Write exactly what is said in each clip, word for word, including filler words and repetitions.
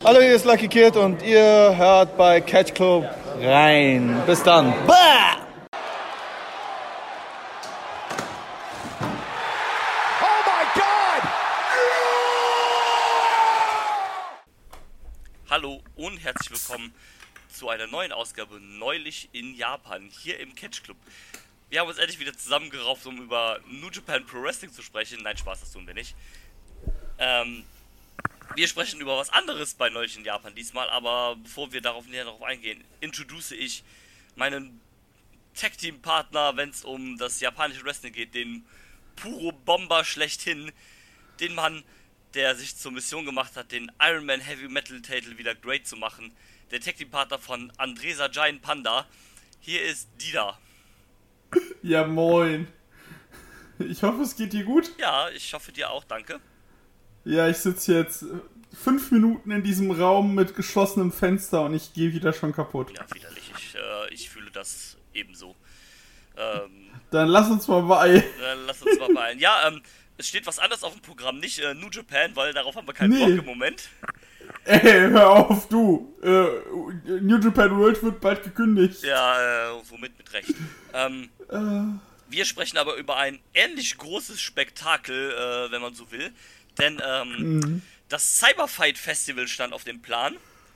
Hallo, hier ist Lucky Kid und ihr hört bei Catch Club rein. Bis dann. Bah! Oh my God! Hallo und herzlich willkommen zu einer neuen Ausgabe Neulich in Japan, hier im Catch Club. Wir haben uns endlich wieder zusammengerauft, um über New Japan Pro Wrestling zu sprechen. Nein, Spaß, das tun wir nicht. Ähm, wir sprechen über was anderes bei Neulich in Japan diesmal, aber bevor wir darauf näher darauf eingehen, introduce ich meinen Tag-Team-Partner, wenn es um das japanische Wrestling geht, den Puro Bomber schlechthin, den Mann, der sich zur Mission gemacht hat, den Ironman Heavy Metal Title wieder great zu machen, der Tag-Team-Partner von Andresa Giant Panda. Hier ist Dida. Ja, moin. Ich hoffe, es geht dir gut. Ja, ich hoffe dir auch, danke. Ja, ich sitze jetzt fünf Minuten in diesem Raum mit geschlossenem Fenster und ich gehe wieder schon kaputt. Ja, widerlich. Ich, äh, ich fühle das ebenso. Ähm, Dann lass uns mal beeilen. Dann lass uns mal beeilen. Ja, ähm, es steht was anderes auf dem Programm, nicht äh, New Japan, weil darauf haben wir keinen Nee. Bock im Moment. Ey, hör auf, du. Äh, New Japan World wird bald gekündigt. Ja, äh, womit mit Recht. Ähm, Äh, wir sprechen aber über ein ähnlich großes Spektakel, äh, wenn man so will. Denn ähm, mhm. das Cyberfight Festival stand auf dem Plan.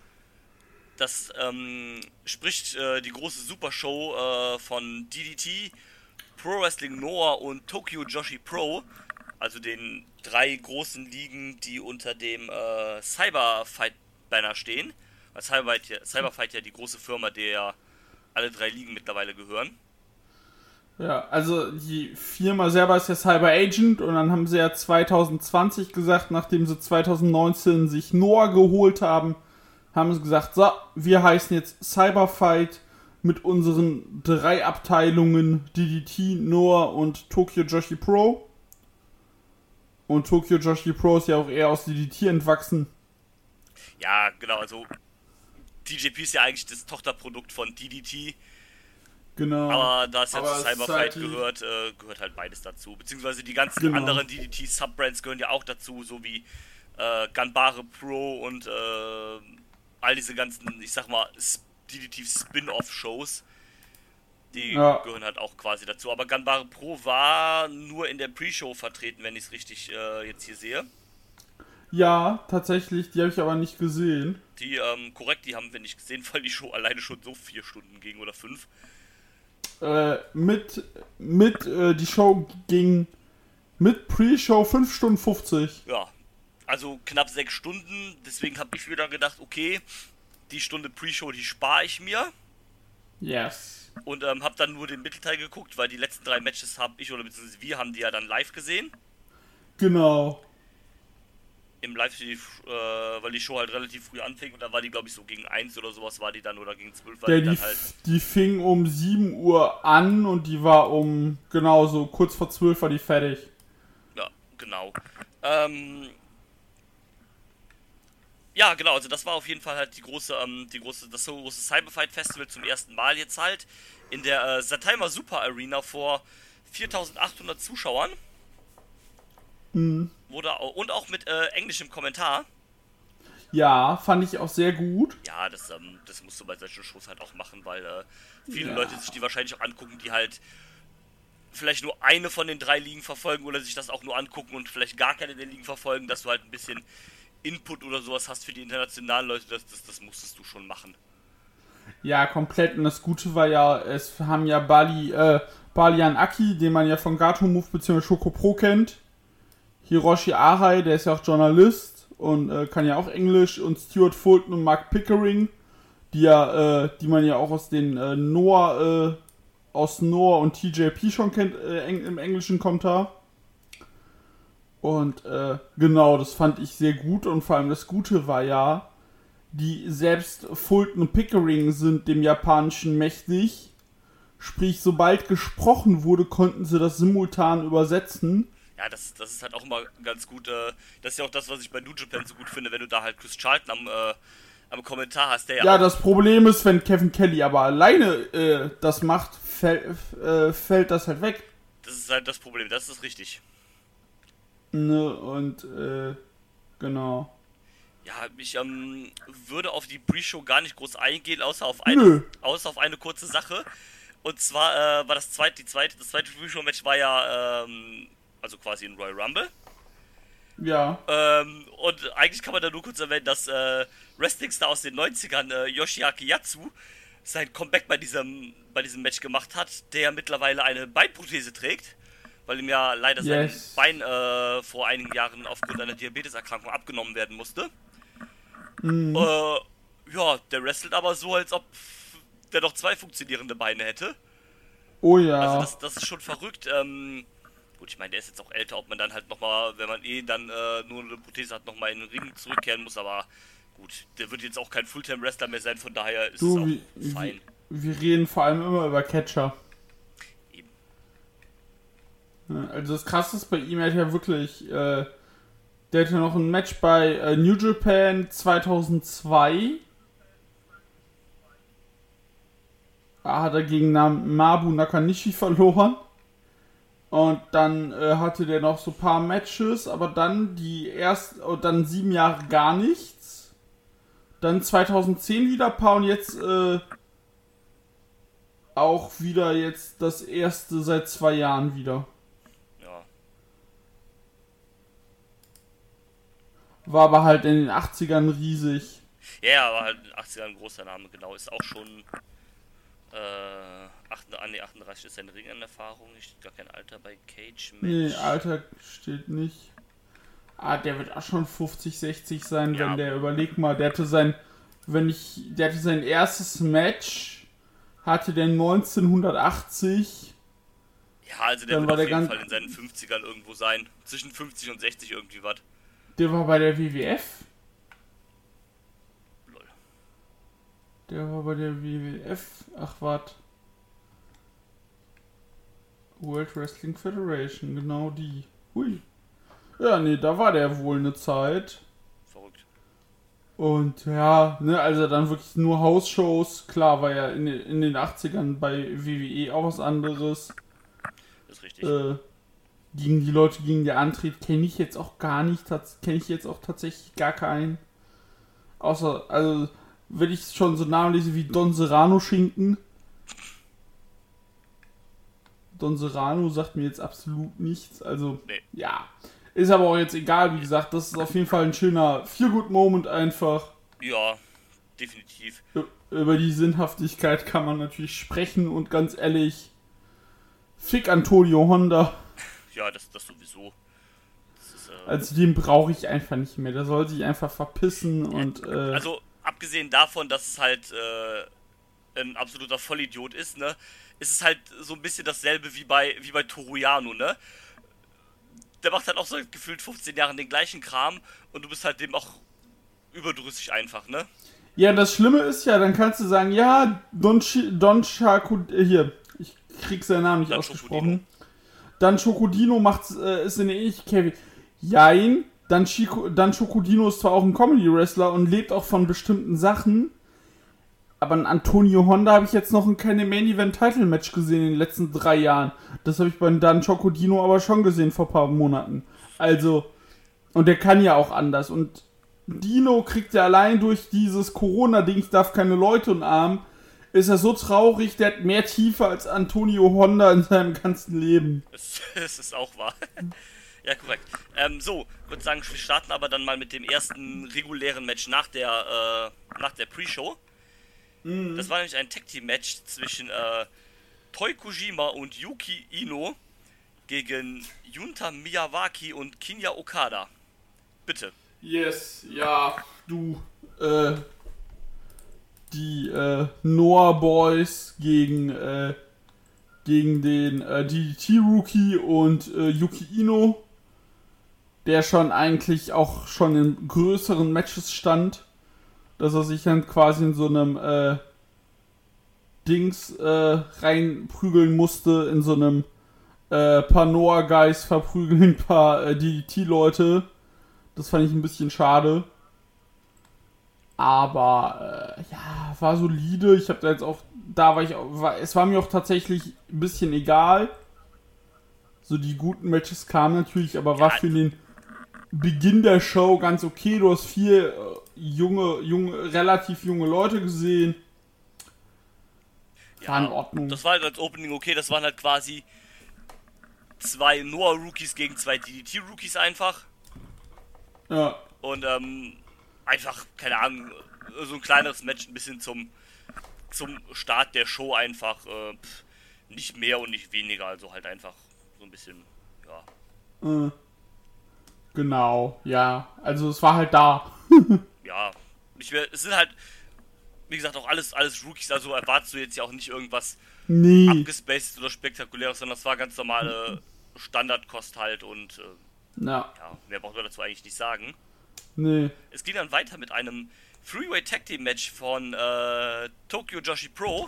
Das ähm, spricht äh, die große Supershow äh, von D D T, Pro Wrestling Noah und Tokyo Joshi Pro, also den drei großen Ligen, die unter dem äh, Cyberfight-Banner stehen. Weil Cyberfight, ja, Cyberfight ja die große Firma, der alle drei Ligen mittlerweile gehören. Ja, also die Firma selber ist ja Cyber Agent und dann haben sie ja zwanzig zwanzig gesagt, nachdem sie zwanzig neunzehn sich Noah geholt haben, haben sie gesagt, so, wir heißen jetzt Cyberfight mit unseren drei Abteilungen D D T, Noah und Tokyo Joshi Pro. Und Tokyo Joshi Pro ist ja auch eher aus D D T entwachsen. Ja, genau, also T J P ist ja eigentlich das Tochterprodukt von D D T. Genau. Aber da es ja Aber zu es ist Cyberfight halt die- gehört, äh, gehört halt beides dazu. Beziehungsweise die ganzen Genau. anderen D D T-Subbrands gehören ja auch dazu, so wie äh, Ganbare Pro und äh, all diese ganzen, ich sag mal, S- D D T-Spin-Off-Shows. Die Ja. gehören halt auch quasi dazu. Aber Ganbare Pro war nur in der Pre-Show vertreten, wenn ich es richtig äh, jetzt hier sehe. Ja, tatsächlich, die habe ich aber nicht gesehen. Die, ähm, korrekt, die haben wir nicht gesehen, weil die Show alleine schon so vier Stunden ging oder fünf. Äh, mit, mit, äh, die Show ging mit Pre-Show fünf Stunden fünfzig. Ja, also knapp sechs Stunden. Deswegen habe ich wieder gedacht, okay, die Stunde Pre-Show, die spare ich mir. Yes. Und ähm, habe dann nur den Mittelteil geguckt, weil die letzten drei Matches habe ich, oder beziehungsweise wir haben die ja dann live gesehen. Genau. Im Live, äh, weil die Show halt relativ früh anfing und da war die, glaube ich, so gegen eins oder sowas war die dann, oder gegen zwölf war Der, die die, dann halt. die fing um sieben Uhr an und die war um, genau so, kurz vor zwölf war die fertig. Ja, genau. Ähm, ja, genau, also das war auf jeden Fall halt die große, ähm, die große, das so große Cyberfight Festival zum ersten Mal jetzt halt in der äh, Sataima Super Arena vor viertausendachthundert Zuschauern. Mhm. Wurde auch, und auch mit äh, englischem Kommentar. Ja, fand ich auch sehr gut. Ja, das, ähm, das musst du bei solchen Shows halt auch machen, weil äh, viele Ja. Leute sich die wahrscheinlich auch angucken, die halt vielleicht nur eine von den drei Ligen verfolgen oder sich das auch nur angucken und vielleicht gar keine der Ligen verfolgen, dass du halt ein bisschen Input oder sowas hast für die internationalen Leute, das, das, das musstest du schon machen. Ja, komplett. Und das Gute war ja, es haben ja Bali, äh, Balian Aki, den man ja von Gato Move bzw. Shoko Pro kennt. Hiroshi Arai, der ist ja auch Journalist und äh, kann ja auch Englisch. Und Stuart Fulton und Mark Pickering, die ja, äh, die man ja auch aus den äh, Noah, äh, aus Noah und T J P schon kennt, äh, eng, im englischen Kommentar. Und äh, genau, das fand ich sehr gut. Und vor allem das Gute war ja, die selbst Fulton und Pickering sind dem Japanischen mächtig. Sprich, sobald gesprochen wurde, konnten sie das simultan übersetzen. Ja, das, das ist halt auch immer ganz gut. Äh, das ist ja auch das, was ich bei New Japan so gut finde, wenn du da halt Chris Charlton am, äh, am Kommentar hast, der ja, Ja, auch, das Problem ist, wenn Kevin Kelly aber alleine äh, das macht, fäll, äh, fällt das halt weg. das ist halt das Problem, das ist richtig. Ne, und äh, genau. Ja, ich ähm, würde auf die Pre-Show gar nicht groß eingehen, außer auf eine, außer auf eine kurze Sache. Und zwar äh, war das zweite, die zweite, das zweite Pre-Show-Match war ja, ähm, also quasi ein Royal Rumble. Ja. Ähm, und eigentlich kann man da nur kurz erwähnen, dass äh, Wrestling-Star aus den neunzigern, äh, Yoshiaki Yatsu, sein Comeback bei diesem, bei diesem Match gemacht hat, der mittlerweile eine Beinprothese trägt, weil ihm ja leider yes. sein Bein äh, vor einigen Jahren aufgrund einer Diabeteserkrankung abgenommen werden musste. Mhm. Äh, ja, der wrestelt aber so, als ob der noch zwei funktionierende Beine hätte. Oh ja. Also das, das ist schon verrückt. Ähm, gut, ich meine, der ist jetzt auch älter, ob man dann halt nochmal, wenn man eh dann äh, nur eine Prothese hat, nochmal in den Ring zurückkehren muss, aber gut, der wird jetzt auch kein Fulltime-Wrestler mehr sein, von daher ist du, es auch wie, fein. Wir reden vor allem immer über Catcher. Eben. Also das Krasse ist bei ihm, er hat ja wirklich, äh, der hatte noch ein Match bei äh, New Japan zweitausendzwei. Da hat er gegen Mabu Nakanishi verloren. Und dann äh, hatte der noch so ein paar Matches, aber dann die erst und dann sieben Jahre gar nichts. Dann zweitausendzehn wieder ein paar und jetzt äh, auch wieder jetzt das erste seit zwei Jahren wieder. Ja. War aber halt in den achtzigern riesig. Ja, aber halt in den achtzigern ein großer Name, genau. Ist auch schon äh, achtunddreißig ist seine Ringerfahrung, nicht gar kein Alter bei Cage Match. Nee, Alter steht nicht. Ah, der wird auch schon fünfzig, sechzig sein, Ja. wenn der, überleg mal, der hatte sein, wenn ich, der hatte sein erstes Match, hatte der neunzehnhundertachtzig. Ja, also der Dann wird war auf der jeden ganz- Fall in seinen fünfzigern irgendwo sein. Zwischen fünfzig und sechzig irgendwie was. Der war bei der W W F. Lol. Der war bei der W W F. Ach, wart. World Wrestling Federation, genau die. Hui. Ja, nee, da war der wohl eine Zeit. Verrückt. Und ja, ne, also dann wirklich nur Hausshows. Klar, war ja in, in den achtzigern bei W W E auch was anderes. Das ist richtig. Äh, gegen die Leute, gegen die antritt, kenne ich jetzt auch gar nicht. Kenne ich jetzt auch tatsächlich gar keinen. Außer, also, wenn ich schon so Namen lese wie Don Serrano Schinken. Don Serrano sagt mir jetzt absolut nichts. Also, Nee. ja. Ist aber auch jetzt egal, wie gesagt. Das ist auf jeden Fall ein schöner Feel-Good-Moment einfach. Ja, definitiv. Über die Sinnhaftigkeit kann man natürlich sprechen und ganz ehrlich, fick Antonio Honda. Ja, das, das sowieso. Das ist, äh, Also den brauche ich einfach nicht mehr. Der soll sich einfach verpissen und äh, also, abgesehen davon, dass es halt äh, ein absoluter Vollidiot ist, ne, ist es halt so ein bisschen dasselbe wie bei, wie bei Toru Yano, ne? Der macht halt auch so gefühlt fünfzehn Jahren den gleichen Kram und du bist halt dem auch überdrüssig einfach, ne? ja, das Schlimme ist ja, dann kannst du sagen, ja, Don, Ch- Don Chaco, äh, hier, ich krieg seinen Namen nicht Dan ausgesprochen. Dann Chocodino macht, äh, ist eine ähnliche Kevin. Jein, dann, Chico, dann Chocodino ist zwar auch ein Comedy-Wrestler und lebt auch von bestimmten Sachen, aber ein Antonio Honda habe ich jetzt noch in keinem Main-Event-Title-Match gesehen in den letzten drei Jahren. Das habe ich bei Dan Chocodino aber schon gesehen vor ein paar Monaten. Also, und der kann ja auch anders. Und Dino kriegt ja allein durch dieses Corona-Ding, ich darf keine Leute umarmen, ist er so traurig, der hat mehr Tiefe als Antonio Honda in seinem ganzen Leben. Das, das ist auch wahr. Ja, korrekt. Ähm, so, ich würde sagen, wir starten aber dann mal mit dem ersten regulären Match nach der, äh, nach der Pre-Show. Mhm. Das war nämlich ein Tag-Team-Match zwischen äh, Toi Kojima und Yuki Ino gegen Junta Miyawaki und Kinya Okada. Bitte. Yes, ja, du, äh, die, äh, Noah Boys gegen, äh, gegen den, äh, D D T-Rookie und, äh, Yuki Ino, der schon eigentlich auch schon in größeren Matches stand, dass er sich dann quasi in so einem, äh, Dings, äh, reinprügeln musste, in so einem, äh, paar Noah-Guys verprügeln, ein paar, äh, D D T-Leute. Das fand ich ein bisschen schade. Aber, äh, ja, war solide. Ich habe da jetzt auch, da war ich auch, war, es war mir auch tatsächlich ein bisschen egal. So die guten Matches kamen natürlich, aber war für den Beginn der Show ganz okay. Du hast viel junge, junge, relativ junge Leute gesehen. Ja, war in Ordnung. Das war halt als Opening okay, das waren halt quasi zwei Noah-Rookies gegen zwei D D T-Rookies einfach. Ja. Und ähm, einfach, keine Ahnung, so ein kleineres Match ein bisschen zum, zum Start der Show einfach. Äh, pff, nicht mehr und nicht weniger, also halt einfach so ein bisschen, ja. Äh, genau, ja. Also es war halt da. Ja, nicht mehr, es sind halt, wie gesagt, auch alles, alles Rookies, also erwartest du jetzt ja auch nicht irgendwas Nee. abgespaced oder spektakuläres, sondern das war ganz normale Standardkost halt und äh, Ja, ja, mehr braucht man dazu eigentlich nicht sagen. nee. Es ging dann weiter mit einem Freeway Tag Team Match von äh, Tokyo Joshi Pro,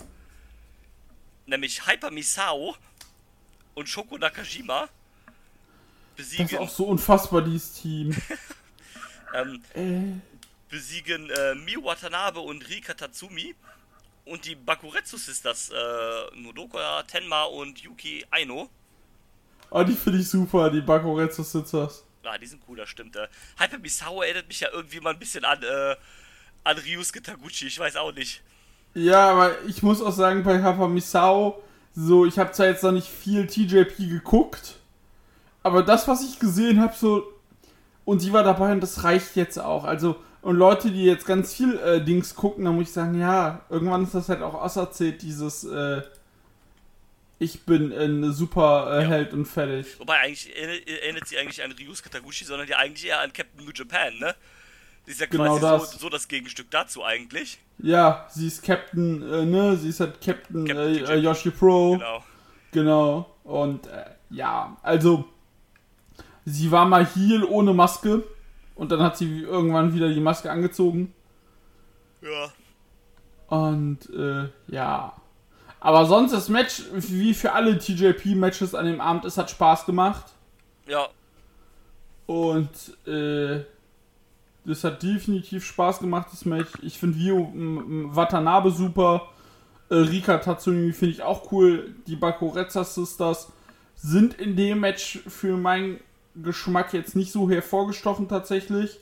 nämlich Hyper Misao und Shoko Nakajima besiegen, Das ist auch so unfassbar, dieses Team. ähm, äh, besiegen äh, Miu Watanabe und Rika Tatsumi und die Bakuretsu Sisters, äh, Nodoka Tenma und Yuki Aino. oh, die finde ich super, die Bakuretsu Sisters. Ah, die sind cool, das stimmt. Äh, Hyper Misao erinnert mich ja irgendwie mal ein bisschen an, äh, an Ryusuke Taguchi, ich weiß auch nicht. Ja, aber ich muss auch sagen, bei Hyper Misao, so, ich habe zwar jetzt noch nicht viel T J P geguckt, aber das, was ich gesehen habe, so, und sie war dabei und das reicht jetzt auch. Also, und Leute, die jetzt ganz viel äh, Dings gucken, da muss ich sagen, ja, irgendwann ist das halt auch auserzählt, dieses, äh, ich bin ein super äh, Ja. Held und fertig. Wobei eigentlich erinnert, erinnert sie eigentlich an Ryusuke Taguchi, sondern ja eigentlich eher an Captain New Japan, ne? Die ist ja Genau quasi das. so, so das Gegenstück dazu eigentlich. Ja, sie ist Captain, äh, ne, sie ist halt Captain, Captain äh, T J P. äh, Yoshi Pro. Genau. Genau. Und äh, ja, also sie war mal Heel ohne Maske und dann hat sie irgendwann wieder die Maske angezogen. Ja. Und äh, ja. Aber sonst das Match, wie für alle T J P-Matches an dem Abend, es hat Spaß gemacht. Ja. Und äh, das hat definitiv Spaß gemacht, das Match. Ich finde Ryu m- m- Watanabe super. Äh, Rika Tatsumi finde ich auch cool. Die Bakuretsu Sisters sind in dem Match für meinen Geschmack jetzt nicht so hervorgestochen tatsächlich.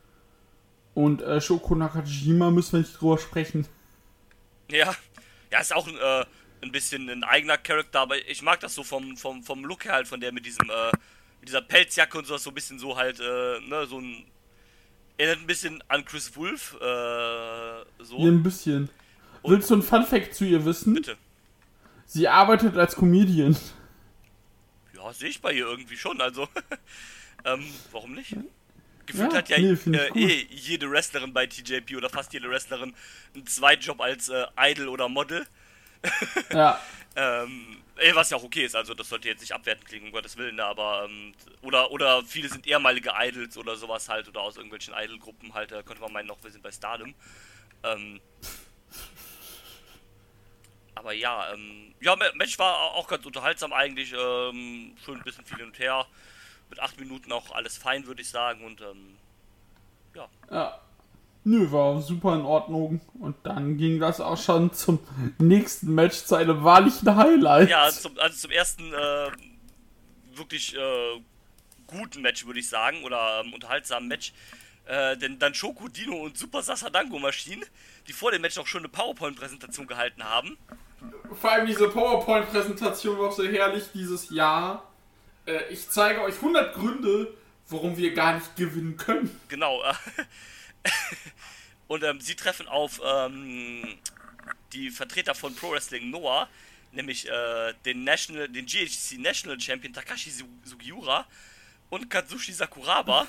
Und äh, Shoko Nakajima müssen wir nicht drüber sprechen. Ja. Ja, ist auch ein, äh, ein bisschen ein eigener Charakter, aber ich mag das so vom, vom, vom Look her halt, von der mit diesem, äh, mit dieser Pelzjacke und sowas, so ein bisschen so halt, äh, ne, so ein, erinnert ein bisschen an Chris Wolf, äh, so. Hier ein bisschen. Und- Willst du ein Funfact zu ihr wissen? Bitte. Sie arbeitet als Comedian. Ja, sehe ich bei ihr irgendwie schon, also, ähm, warum nicht? Gefühlt Ja, hat ja nee, find ich äh, cool. eh jede Wrestlerin bei T J P oder fast jede Wrestlerin einen Zweitjob als äh, Idol oder Model. Ja. Ähm, eh, was ja auch okay ist, also das sollte jetzt nicht abwertend klingen, um Gottes Willen, ne, aber, ähm, oder, oder viele sind ehemalige Idols oder sowas halt, oder aus irgendwelchen Idol-Gruppen halt, da könnte man meinen, noch wir sind bei Stardom. Ähm, aber ja, ähm, ja, Ma- Match war auch ganz unterhaltsam eigentlich, ähm, schön ein bisschen viel hin und her, mit acht Minuten auch alles fein, würde ich sagen, und, ähm, ja. Ja. Nö, war super in Ordnung. Und dann ging das auch schon zum nächsten Match, zu einem wahrlichen Highlight. Ja, zum, also zum ersten äh, wirklich äh, guten Match, würde ich sagen, oder ähm, unterhaltsamen Match. Äh, denn dann Shoko Dino und Super Sasadango Maschinen, die vor dem Match auch schon eine PowerPoint-Präsentation gehalten haben. Vor allem diese PowerPoint-Präsentation war auch so herrlich dieses Jahr. Äh, ich zeige euch hundert Gründe, warum wir gar nicht gewinnen können. Genau. Äh, und ähm, sie treffen auf ähm, die Vertreter von Pro Wrestling Noah, nämlich äh, den National, den G H C National Champion Takashi Su- Sugiura und Katsushi Sakuraba.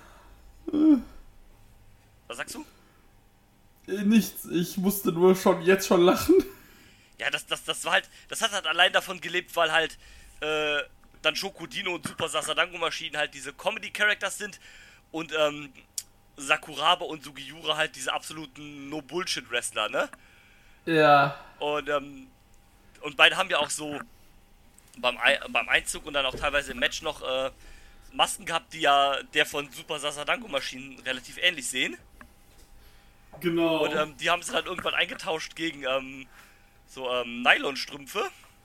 Was sagst du? Äh, nichts, ich musste nur schon jetzt schon lachen. Ja, das, das, das war halt, das hat halt allein davon gelebt, weil halt äh, dann Shoko Dino und Super Sasadango Maschinen halt diese Comedy-Characters sind und ähm, Sakuraba und Sugiura halt diese absoluten No-Bullshit-Wrestler, ne? Ja. Und, ähm, und beide haben ja auch so beim, Ei- beim Einzug und dann auch teilweise im Match noch äh, Masken gehabt, die ja der von Super Sasadango Maschinen relativ ähnlich sehen. Genau. Und ähm, die haben sie dann irgendwann eingetauscht gegen ähm, so ähm, Nylonstrümpfe,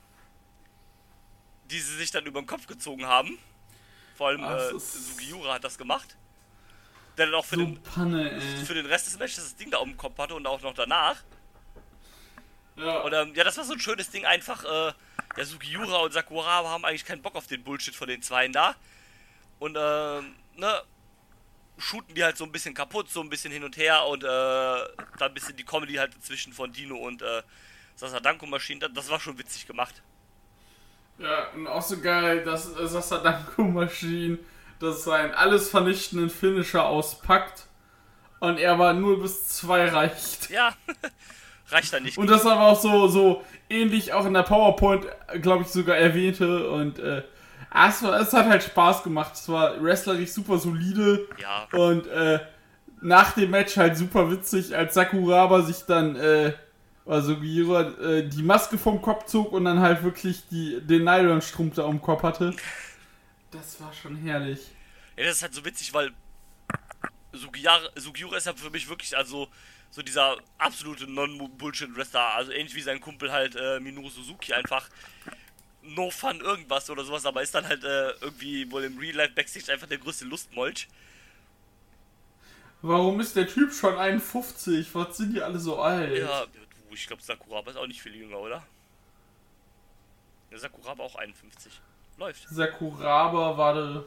die sie sich dann über den Kopf gezogen haben. Vor allem Ach, äh, das ist- Sugiura hat das gemacht. der dann auch für, so den, Panne, ey. für den Rest des Matches das Ding da um den Kopf hatte und auch noch danach. Ja. Und ähm, ja, das war so ein schönes Ding, einfach, äh, ja, Sugiura und Sakuraba haben eigentlich keinen Bock auf den Bullshit von den Zweien da. Und, ähm, ne, shooten die halt so ein bisschen kaputt, so ein bisschen hin und her und, äh, da ein bisschen die Comedy halt zwischen von Dino und, äh, Sasadanko-Maschinen, das, das war schon witzig gemacht. Ja, und auch so geil, dass äh, Sasadanko-Maschinen das seinen alles vernichtenden Finisher auspackt und er aber nur bis zwei reicht. Ja, reicht dann nicht. Und das aber auch so, so ähnlich auch in der PowerPoint, glaube ich, sogar erwähnte und äh, es, war, es hat halt Spaß gemacht. Es war wrestlerisch super solide Ja. und äh, nach dem Match halt super witzig, als Sakuraba sich dann äh, also Giro äh, die Maske vom Kopf zog und dann halt wirklich die, den Nylonstrumpf da um den Kopf hatte. Das war schon herrlich. Ja, das ist halt so witzig, weil Sugiura, Sugiura ist ja für mich wirklich also so dieser absolute Non-Bullshit-Wrestler, also ähnlich wie sein Kumpel halt äh, Minoru Suzuki, einfach no fun irgendwas oder sowas, aber ist dann halt äh, irgendwie wohl im Real Life Backstage einfach der größte Lustmolch. Warum ist der Typ schon einundfünfzig? Was sind die alle so alt? Ja, du, ich glaube Sakuraba ist auch nicht viel jünger, oder? Ja, Sakuraba auch einundfünfzig. Läuft. Sakuraba war der...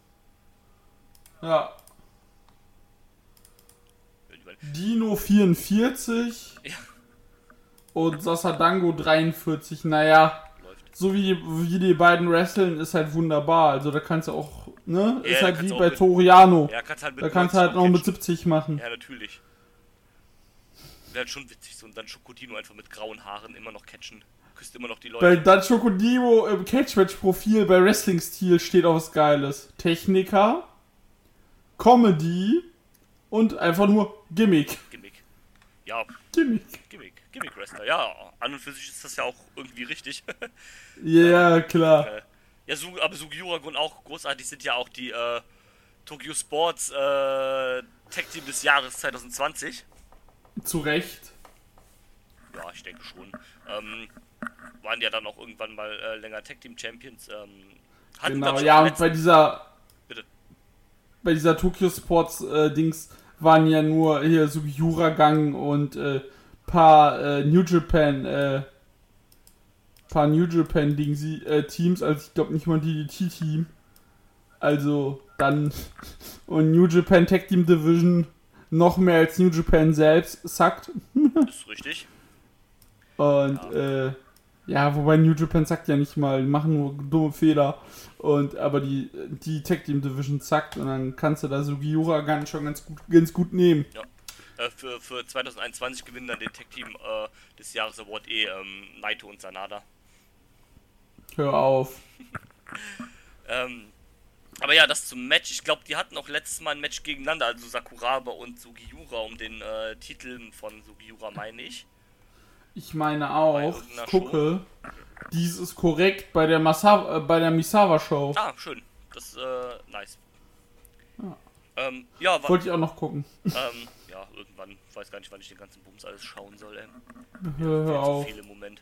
Ja. Dino vierundvierzig. Ja. Und Sasadango dreiundvierzig. Naja, Läuft. so wie, wie die beiden wresteln, ist halt wunderbar. Also da kannst du auch, ne? Ja, ist da halt kannst wie du bei auch mit- Toriano. Ja, kannst halt mit Da kannst du neunzig halt noch mit catchen. siebzig machen. Ja, natürlich. Wäre halt schon witzig, so und dann Schokodino einfach mit grauen Haaren immer noch catchen. Küsst immer noch die Leute. Bei Dan Chokodimo im Catchmatch-Profil bei Wrestling-Stil steht auch was Geiles. Techniker, Comedy und einfach nur Gimmick. Gimmick. Ja, Gimmick. Gimmick. Gimmick-Wrestler. Ja, an und für sich ist das ja auch irgendwie richtig. Ja, klar. Äh, ja, Su aber Sugiura und auch großartig sind ja auch die äh, Tokyo Sports äh, Tag Team des Jahres zwanzig zwanzig. Zu Recht. Ja, ich denke schon. Ähm, waren ja dann auch irgendwann mal äh, länger Tag Team Champions. Ähm, hatten, Genau, glaub ich, ja, auch und bei dieser Bitte. bei dieser Tokyo Sports äh, Dings waren ja nur hier Sugiura Gang und äh, paar äh, New Japan äh, paar New Japan Dings, äh, Teams, also ich glaube nicht mal D D T-Team. Also dann und New Japan Tag Team Division noch mehr als New Japan selbst sagt. Das ist richtig. Und ja. äh ja, wobei New Japan sagt ja nicht mal, die machen nur dumme Fehler. Und aber die die Tag Team Division zackt und dann kannst du da Sugiura ganz schon ganz gut ganz gut nehmen. Ja. Äh, für, für zwanzig einundzwanzig gewinnen dann den Tag Team äh, des Jahres Award eh ähm, Naito und Sanada. Hör auf. Ähm, aber ja, das zum Match. Ich glaube, die hatten auch letztes Mal ein Match gegeneinander, also Sakuraba und Sugiura um den äh, Titel von Sugiura, meine ich. Ich meine Bei auch, irgendeiner ich gucke, dies ist korrekt bei der Masa äh, bei der Misawa Show. Ah, schön. Das ist äh, nice. Ja. Ähm, ja, wa- Wollte ich auch noch gucken. ähm, ja, irgendwann. Ich weiß gar nicht, wann ich den ganzen Bums alles schauen soll, ey. Hör, hör Viel zu auf. viel im Moment.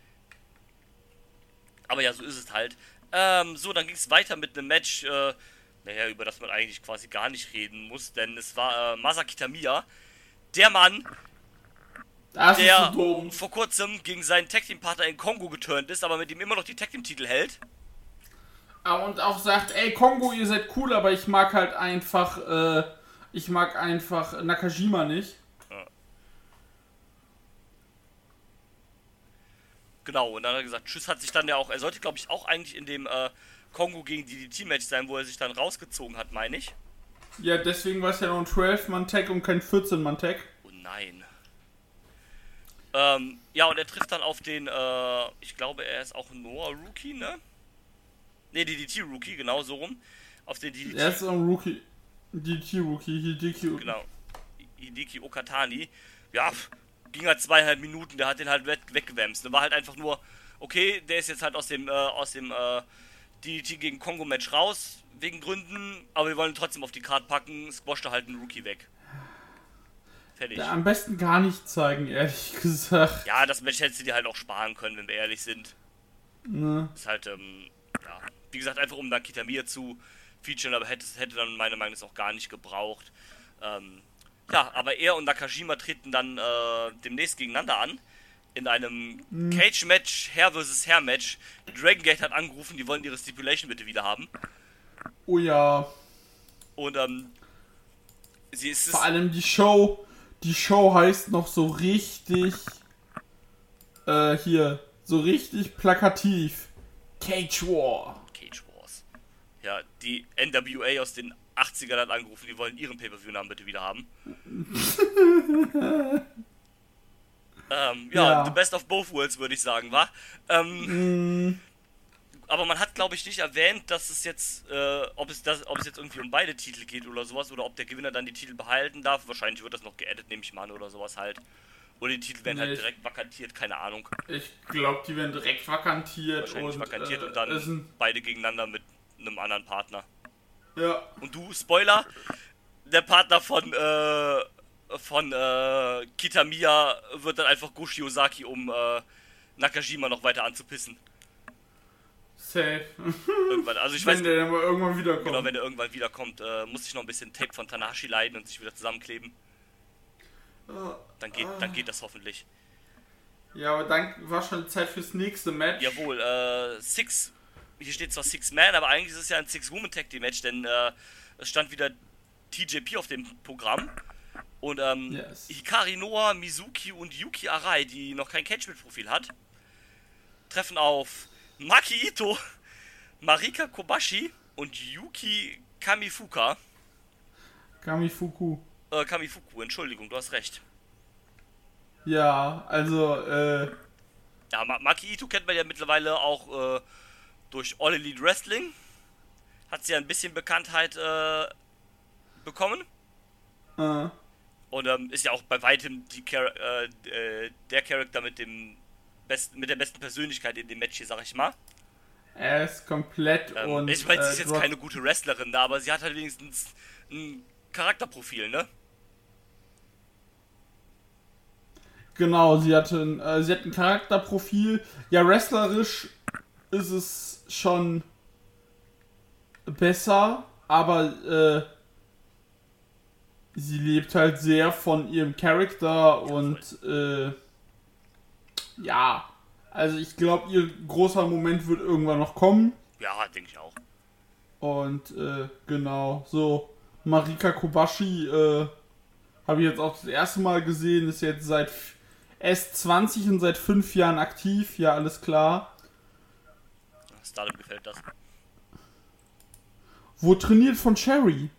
Aber ja, so ist es halt. Ähm, so, dann ging es weiter mit einem Match, äh, naja, über das man eigentlich quasi gar nicht reden muss, denn es war äh, Masaki Tamiya, der Mann, Das der ist so dumm. vor kurzem gegen seinen Tag-Team-Partner in Kongo geturnt ist, aber mit ihm immer noch die Tag-Team-Titel hält. Ah, und auch sagt, ey Kongo, ihr seid cool, aber ich mag halt einfach, äh, ich mag einfach Nakajima nicht. Genau, und dann hat er gesagt, tschüss, hat sich dann ja auch, er sollte glaube ich auch eigentlich in dem äh, Kongo gegen D D T-Match sein, wo er sich dann rausgezogen hat, meine ich. Ja, deswegen war es ja nur ein zwölf-Mann-Tag und kein vierzehn-Mann-Tag. Oh nein. Ähm, ja, und er trifft dann auf den, äh, ich glaube, er ist auch Noah Rookie, ne? Ne, D D T-Rookie, genau, so rum. Auf den D D T. Er ist ein Rookie. D D T-Rookie, Hideki. Genau. Hideki Okatani. Ja, pff, ging halt zweieinhalb Minuten, der hat den halt weg, weggewämst. Der war halt einfach nur, okay, der ist jetzt halt aus dem, äh, aus dem, äh, D D T gegen Kongo-Match raus, wegen Gründen, aber wir wollen ihn trotzdem auf die Karte packen, squashte halt einen Rookie weg. Fertig. Ja, am besten gar nicht zeigen, ehrlich gesagt. Ja, das Match hättest du dir halt auch sparen können, wenn wir ehrlich sind. Ne. Ist halt, ähm, ja, wie gesagt, einfach um dann Kitamiya zu featuren, aber hätte, hätte dann meiner Meinung nach auch gar nicht gebraucht. Ähm, ja, aber er und Nakajima treten dann äh, demnächst gegeneinander an. In einem mhm. Cage-Match, Herr versus Herr-Match. Dragon Gate hat angerufen, die wollen ihre Stipulation bitte wieder haben. Oh ja. Und ähm, sie ist vor allem die Show, die Show heißt noch so richtig, äh, hier, so richtig plakativ. Cage War. Cage Wars. Ja, die N W A aus den achtzigern hat angerufen, die wollen ihren Pay-Per-View-Namen bitte wieder haben. ähm, ja, ja, the best of both worlds, würde ich sagen, wa? Ähm, mm. Aber man hat, glaube ich, nicht erwähnt, dass es jetzt, äh, ob es das, ob es jetzt irgendwie um beide Titel geht oder sowas, oder ob der Gewinner dann die Titel behalten darf. Wahrscheinlich wird das noch geedit, nehme ich mal an, oder sowas halt. Oder die Titel werden nee, halt direkt vakantiert, keine Ahnung. Ich glaube, die werden direkt vakantiert. Wahrscheinlich und, vakantiert äh, und dann ein... beide gegeneinander mit einem anderen Partner. Ja. Und du, Spoiler, der Partner von, äh, von, äh, Kitamiya wird dann einfach Goshi Ozaki, um, äh, Nakajima noch weiter anzupissen. Safe. Irgendwann, also ich wenn weiß, der dann mal irgendwann wiederkommt. Genau, wenn der irgendwann wiederkommt, äh, muss ich noch ein bisschen Tape von Tanahashi leiden und sich wieder zusammenkleben. Dann geht, dann geht das hoffentlich. Ja, aber dann war schon Zeit fürs nächste Match. Jawohl, äh, Six, hier steht zwar Six Man, aber eigentlich ist es ja ein Six-Woman-Tag-Team-Match, denn äh, es stand wieder T J P auf dem Programm. Und ähm, yes. Hikari Noa, Mizuki und Yuki Arai, die noch kein Catchment-Profil hat, treffen auf Maki Ito, Marika Kobashi und Yuki Kamifuka. Kamifuku. Äh, Kamifuku, Entschuldigung, du hast recht. Ja, also, äh... Ja, Maki Ito kennt man ja mittlerweile auch äh, durch All Elite Wrestling. Hat sie ja ein bisschen Bekanntheit äh, bekommen. Uh. Und ähm, ist ja auch bei weitem die Char- äh, der Charakter mit dem besten, mit der besten Persönlichkeit in dem Match hier, sag ich mal. Er ist komplett ähm, und... Ich meine, sie ist äh, jetzt keine gute Wrestlerin da, aber sie hat halt wenigstens ein Charakterprofil, ne? Genau, sie hatte ein, äh, sie hat ein Charakterprofil. Ja, wrestlerisch ist es schon besser, aber äh, sie lebt halt sehr von ihrem Charakter und äh, ja, also ich glaube, ihr großer Moment wird irgendwann noch kommen. Ja, denke ich auch. Und äh, genau, so Marika Kobashi äh, habe ich jetzt auch das erste Mal gesehen, ist jetzt seit erst zwanzig und seit fünf Jahren aktiv, ja, alles klar. Stardom gefällt das. Wo trainiert von Cherry?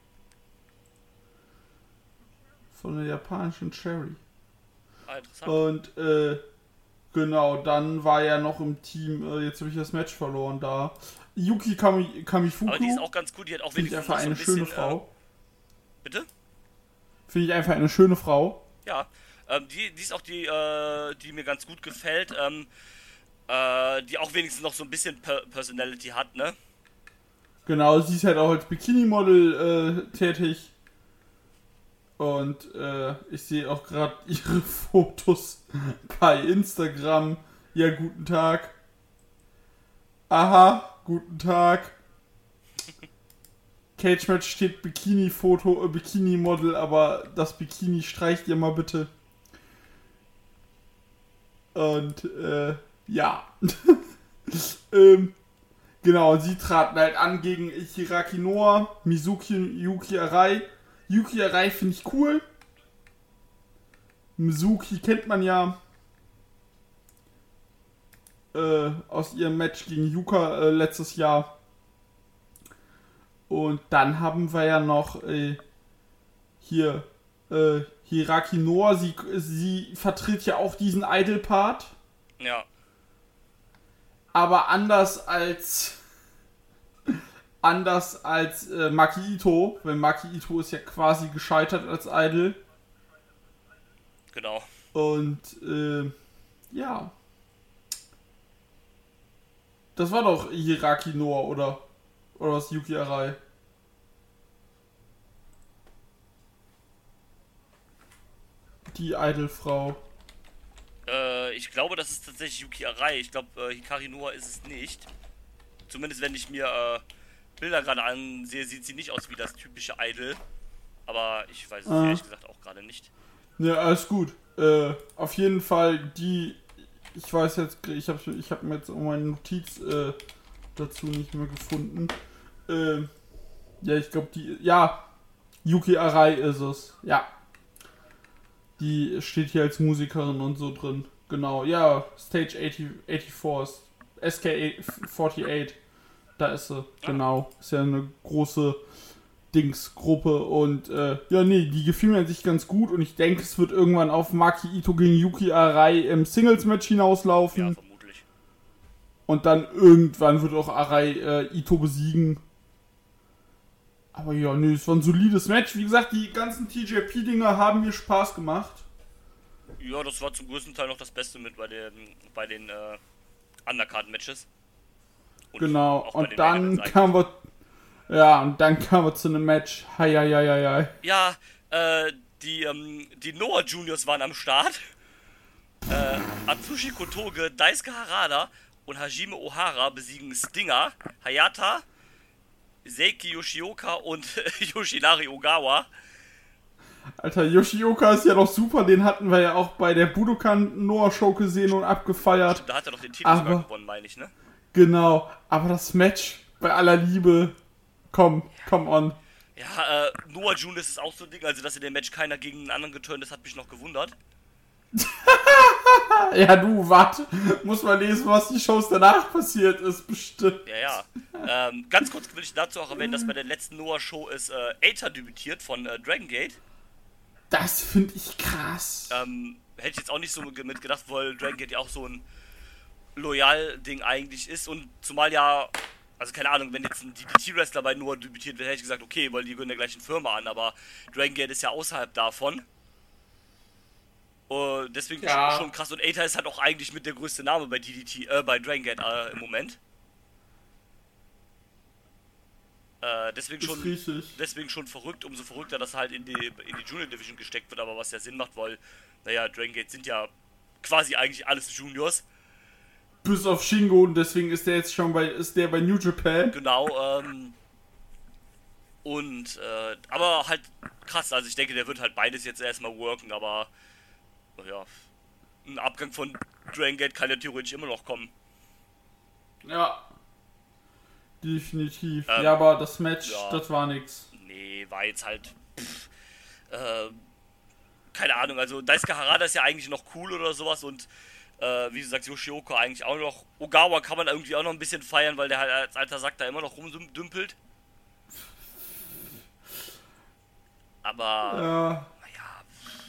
Von der japanischen Cherry. Ah, interessant. Und, äh, genau, dann war er noch im Team, äh, jetzt habe ich das Match verloren da. Yuki Kami, Kamifuku. Aber die ist auch ganz cool, die hat auch Finde ich wenigstens einfach so eine ein bisschen, schöne Frau. Äh, bitte? Finde ich einfach eine schöne Frau. Ja, ähm, die, die ist auch die, äh, die mir ganz gut gefällt, ähm, äh, die auch wenigstens noch so ein bisschen per- Personality hat, ne? Genau, sie ist halt auch als Bikini-Model äh, tätig. Und äh, ich sehe auch gerade ihre Fotos bei Instagram. Ja, guten Tag. Aha, guten Tag. Cage Match steht Bikini-Foto, äh, Bikini-Model, aber das Bikini streicht ihr mal bitte. Und, äh, ja. ähm, genau, sie traten halt an gegen Hiraki Noa, Mizuki und Yuki Arai. Yuki Arai finde ich cool. Mizuki kennt man ja äh, aus ihrem Match gegen Yuka äh, letztes Jahr. Und dann haben wir ja noch äh, hier äh, Hiraki Noa. Sie, sie vertritt ja auch diesen Idol-Part. Ja. Aber anders als anders als äh, Maki Ito, weil Maki Ito ist ja quasi gescheitert als Idol. Genau. Und äh, ja. Das war doch Hiraki Noa, oder? Oder was, Yuki Arai? Die Idolfrau. Äh, ich glaube, das ist tatsächlich Yuki Arai. Ich glaube, äh, Hikari Noa ist es nicht. Zumindest wenn ich mir äh, Bilder gerade ansehe, sieht sie nicht aus wie das typische Idol. Aber ich weiß es Ah. ehrlich gesagt auch gerade nicht. Ja, alles gut. Äh, auf jeden Fall die, ich weiß jetzt, ich habe ich hab mir jetzt meine Notiz äh, dazu nicht mehr gefunden. Äh, ja, ich glaube die, ja, Yuki Arai ist es, ja. Die steht hier als Musikerin und so drin. Genau, ja, Stage vierundachtzig, S K achtundvierzig, da ist sie, genau. Ist ja eine große Dingsgruppe und äh, ja, nee, die gefiel mir an sich ganz gut und ich denke, es wird irgendwann auf Maki Ito gegen Yuki Arai im Singles-Match hinauslaufen. Ja, vermutlich. Und dann irgendwann wird auch Arai äh, Ito besiegen. Aber ja, nee, es war ein solides Match. Wie gesagt, die ganzen T J P-Dinger haben mir Spaß gemacht. Ja, das war zum größten Teil noch das Beste mit bei den, bei den äh, Undercard-Matches. Und Genau, auch bei und den dann Main Events kamen wir. Ja, und dann kamen wir zu einem Match. Hei, hei, hei, hei, hei. Ja, äh, die, ähm, die Noah Juniors waren am Start. Äh, Atsushi Kotoge, Daisuke Harada und Hajime Ohara besiegen Stinger, Hayata, Seiki Yoshioka und Yoshinari Ogawa. Alter, Yoshioka ist ja doch super. Den hatten wir ja auch bei der Budokan Noah Show gesehen und abgefeiert. Da hat er doch den Titel Aber- sogar gewonnen, meine ich, ne? Genau, aber das Match, bei aller Liebe, komm, come on. Ja, äh, Noah Juniors ist auch so ein Ding, also dass in dem Match keiner gegen einen anderen geturnt ist, hat mich noch gewundert. Ja, du, warte, muss mal lesen, was die Shows danach passiert ist, bestimmt. Ja, ja. ähm, ganz kurz will ich dazu auch erwähnen, dass bei der letzten Noah-Show ist äh, Eita debütiert von äh, Dragon Gate. Das finde ich krass. Ähm, hätte ich jetzt auch nicht so mit gedacht, weil Dragon Gate ja auch so ein Loyal-Ding eigentlich ist und zumal ja, also keine Ahnung, wenn jetzt ein D D T-Wrestler bei Noah debütiert wird, hätte ich gesagt, okay, weil die gehören der gleichen Firma an, aber Dragon Gate ist ja außerhalb davon. Und deswegen Ja. schon krass und Eita ist halt auch eigentlich mit der größte Name bei D D T, äh, bei Dragon Gate äh, im Moment. Äh, deswegen Das schon, ist richtig. deswegen schon verrückt, umso verrückter, dass er halt in die, in die Junior Division gesteckt wird, aber was ja Sinn macht, weil, naja, Dragon Gate sind ja quasi eigentlich alles Juniors. Bis auf Shingo und deswegen ist der jetzt schon bei, ist der bei New Japan. Genau, ähm, und, äh, aber halt krass, also ich denke, der wird halt beides jetzt erstmal worken, aber, ja, ein Abgang von Dragon Gate kann ja theoretisch immer noch kommen. Ja. Definitiv. Ähm, ja, aber das Match, ja. das war nix. Nee, war jetzt halt, pff, äh, keine Ahnung, also Daisuke Harada ist ja eigentlich noch cool oder sowas und, äh, wie du sagst, Yoshioka eigentlich auch noch. Ogawa kann man irgendwie auch noch ein bisschen feiern, weil der halt als alter Sack da immer noch rumdümpelt. Aber, Ja. naja,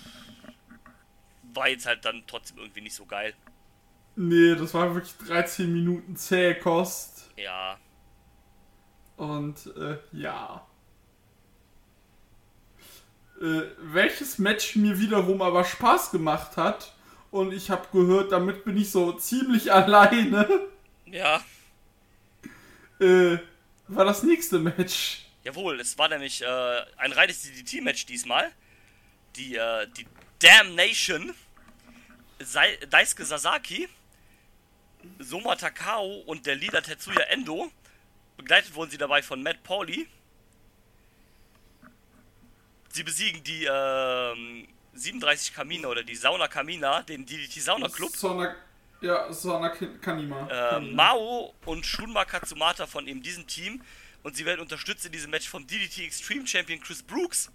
war jetzt halt dann trotzdem irgendwie nicht so geil. Nee, das war wirklich dreizehn Minuten zähe Kost. Ja, Und, äh, ja. Äh, welches Match mir wiederum aber Spaß gemacht hat, und ich habe gehört, damit bin ich so ziemlich alleine, ja, äh, war das nächste Match. jawohl, es war nämlich äh, ein reines D D T-Match diesmal. Die, äh, die Damnation, Sai Daisuke Sasaki, Soma Takao und der Leader Tetsuya Endo. Begleitet wurden sie dabei von Matt Pauli. Sie besiegen die ähm, siebenunddreißig Kamina oder die Sauna Kamina, den D D T Sauna Club. Sona, ja, Sona Kanima. Äh, Kanima. Mao und Shunma Katsumata von eben diesem Team. Und sie werden unterstützt in diesem Match vom D D T Extreme Champion Chris Brooks.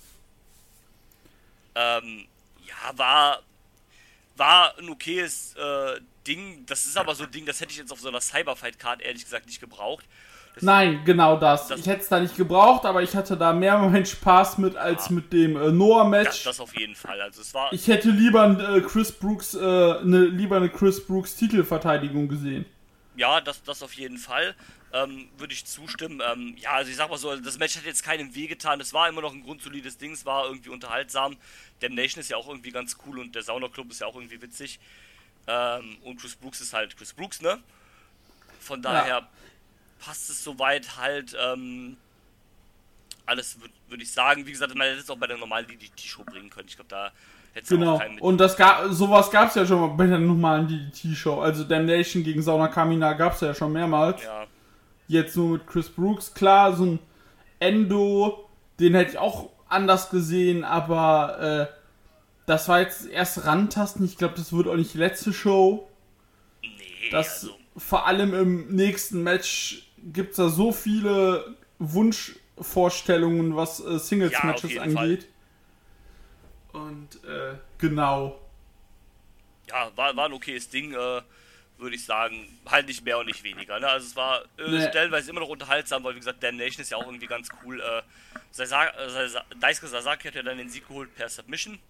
Ähm, ja, war, war ein okayes äh, Ding. Das ist aber so ein Ding, das hätte ich jetzt auf so einer Cyberfight-Card ehrlich gesagt nicht gebraucht. Das, Nein, genau das. Das- ich hätte es da nicht gebraucht, aber ich hatte da mehr meinen Spaß mit als Ja. mit dem äh, das, Noah-Match. das auf jeden Fall. Also es war. Ich hätte lieber äh, Chris Brooks, äh, ne, lieber eine Chris Brooks Titelverteidigung gesehen. Ja, das, das auf jeden Fall. Ähm, würde ich zustimmen. Ähm, ja, also ich sag mal so, das Match hat jetzt keinem wehgetan. Es war immer noch ein grundsolides Ding, es war irgendwie unterhaltsam. Damnation ist ja auch irgendwie ganz cool und der Sauna Club ist ja auch irgendwie witzig. Ähm, und Chris Brooks ist halt Chris Brooks, ne? Von daher Ja. passt es soweit halt. Ähm, alles würde würd ich sagen. Wie gesagt, man hätte es auch bei der normalen D D T-Show bringen können. Ich glaube, da hätte es Genau. auch keinen mit. Und das gab, sowas gab es ja schon mal bei der normalen D D T-Show. Also Damnation gegen Sauna Kamina gab es ja schon mehrmals. Ja, Jetzt nur mit Chris Brooks. Klar, so ein Endo, den hätte ich auch anders gesehen, aber äh, das war jetzt erst Rantasten. Ich glaube, das wird auch nicht die letzte Show. Nee, Das also... vor allem im nächsten Match gibt es da so viele Wunschvorstellungen, was äh, Singles-Matches ja, angeht. Fall. Und äh, genau. Ja, war, war ein okayes Ding, äh, würde ich sagen. Halt nicht mehr und nicht weniger. Ne? Also es war äh, Nee. stellenweise immer noch unterhaltsam, weil wie gesagt, Damn Nation ist ja auch irgendwie ganz cool. Äh, Sasa- äh, Sasa- Daisuke Sasaki hat ja dann den Sieg geholt per Submission.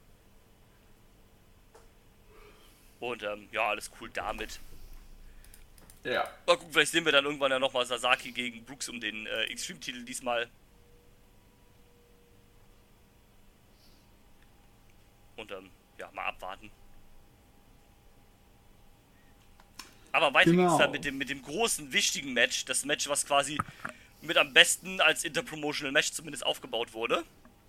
Und ähm, ja, alles cool damit. Ja. Mal gucken, vielleicht sehen wir dann irgendwann ja nochmal Sasaki gegen Brooks um den äh, Extreme-Titel diesmal. Und ähm, ja, mal abwarten. Aber weiter Genau. ging es dann mit dem, mit dem großen, wichtigen Match. Das Match, was quasi mit am besten als Interpromotional Match zumindest aufgebaut wurde.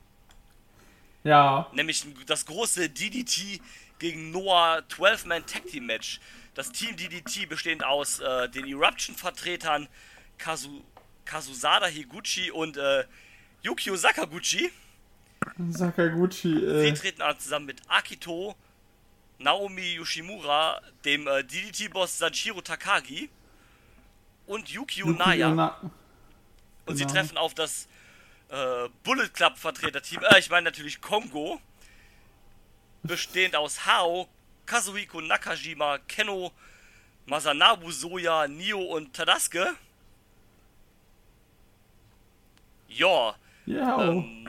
Ja. Nämlich das große D D T gegen Noah zwölf-Man Tag Team Match. Das Team D D T bestehend aus äh, den Eruption-Vertretern Kazu, Kazusada Higuchi und äh, Yukio Sakaguchi. Sakaguchi, Sie äh. treten an zusammen mit Akito, Naomi Yoshimura, dem äh, D D T-Boss Sanshiro Takagi und Yukio, Yukio Naya. Na- Und sie genau. treffen auf das äh, Bullet Club Vertreterteam, äh, ich meine natürlich Kongo, bestehend aus Hao, Kazuhiko Nakajima, Kenno, Masanabu Soya, Nio und Tadasuke. Ja, Ja. ähm,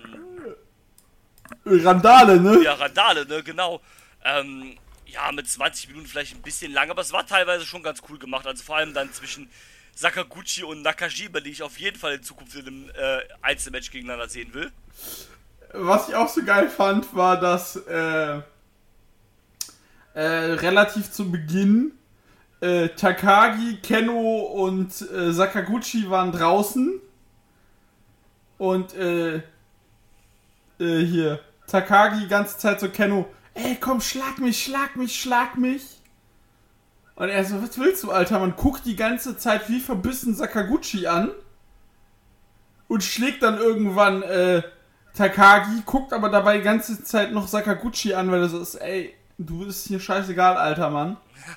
Randale, ne? ja, Randale, ne, genau. Ähm, ja, mit zwanzig Minuten vielleicht ein bisschen lang, aber es war teilweise schon ganz cool gemacht. Also vor allem dann zwischen Sakaguchi und Nakajima, die ich auf jeden Fall in Zukunft in einem äh, Einzelmatch gegeneinander sehen will. Was ich auch so geil fand, war, dass äh, äh, relativ zu Beginn äh, Takagi, Kenno und äh, Sakaguchi waren draußen und äh, äh, hier Takagi die ganze Zeit so Kenno, ey komm, schlag mich, schlag mich, schlag mich. Und er so, was willst du, Alter? Man guckt die ganze Zeit wie verbissen Sakaguchi an und schlägt dann irgendwann äh, Takagi, guckt aber dabei die ganze Zeit noch Sakaguchi an, weil er so ist, ey, du bist hier scheißegal, alter Mann.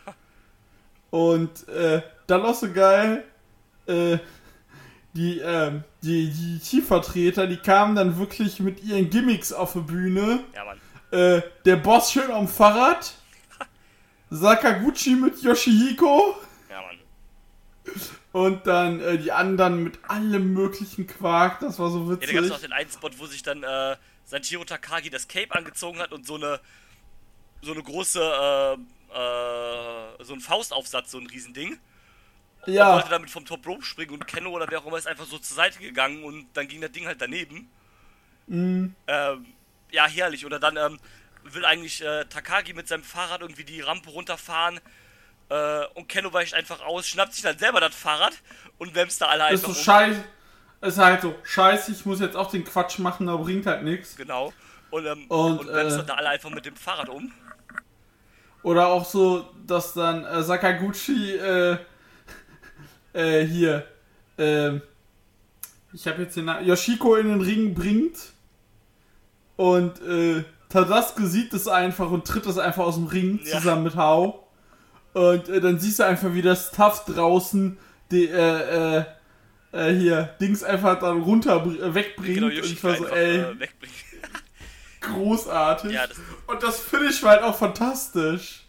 Und äh, dann auch so geil, äh, die, äh, die, die Teamvertreter, die kamen dann wirklich mit ihren Gimmicks auf die Bühne. Ja, Mann. Äh, der Boss schön am Fahrrad. Sakaguchi mit Yoshihiko. Ja, Mann. Und dann äh, die anderen mit allem möglichen Quark. Das war so Ja, witzig. da gab es auch den einen Spot, wo sich dann äh, Sanshiro Takagi das Cape angezogen hat und so eine so eine große äh, äh, so ein Faustaufsatz, so ein Riesending. Und ja. wollte damit vom Top Rope springen und Kenno oder wer auch immer ist einfach so zur Seite gegangen und dann ging das Ding halt daneben. Mhm. Ähm, ja, herrlich. Oder dann ähm, will eigentlich äh, Takagi mit seinem Fahrrad irgendwie die Rampe runterfahren äh, und Kenno weicht einfach aus, schnappt sich dann selber das Fahrrad und wämst da alle Ist einfach so um. scheiße. Ist halt so, scheiße, ich muss jetzt auch den Quatsch machen, aber bringt halt nichts. Genau. Und, ähm, Und, und wämst äh, dann da alle einfach mit dem Fahrrad um. Oder auch so, dass dann äh, Sakaguchi äh, äh, hier äh, ich habe jetzt den Namen, Yoshiko in den Ring bringt und äh, Tadasuke sieht es einfach und tritt es einfach aus dem Ring Ja. zusammen mit Hao. Und äh, dann siehst du einfach, wie das Stuff draußen die, äh, äh, äh, hier Dings einfach dann runter äh, wegbringt. Genau, und ich Yoshiko war so, einfach ey, äh, wegbringen. großartig. Ja, das- Und das Finish war halt auch fantastisch.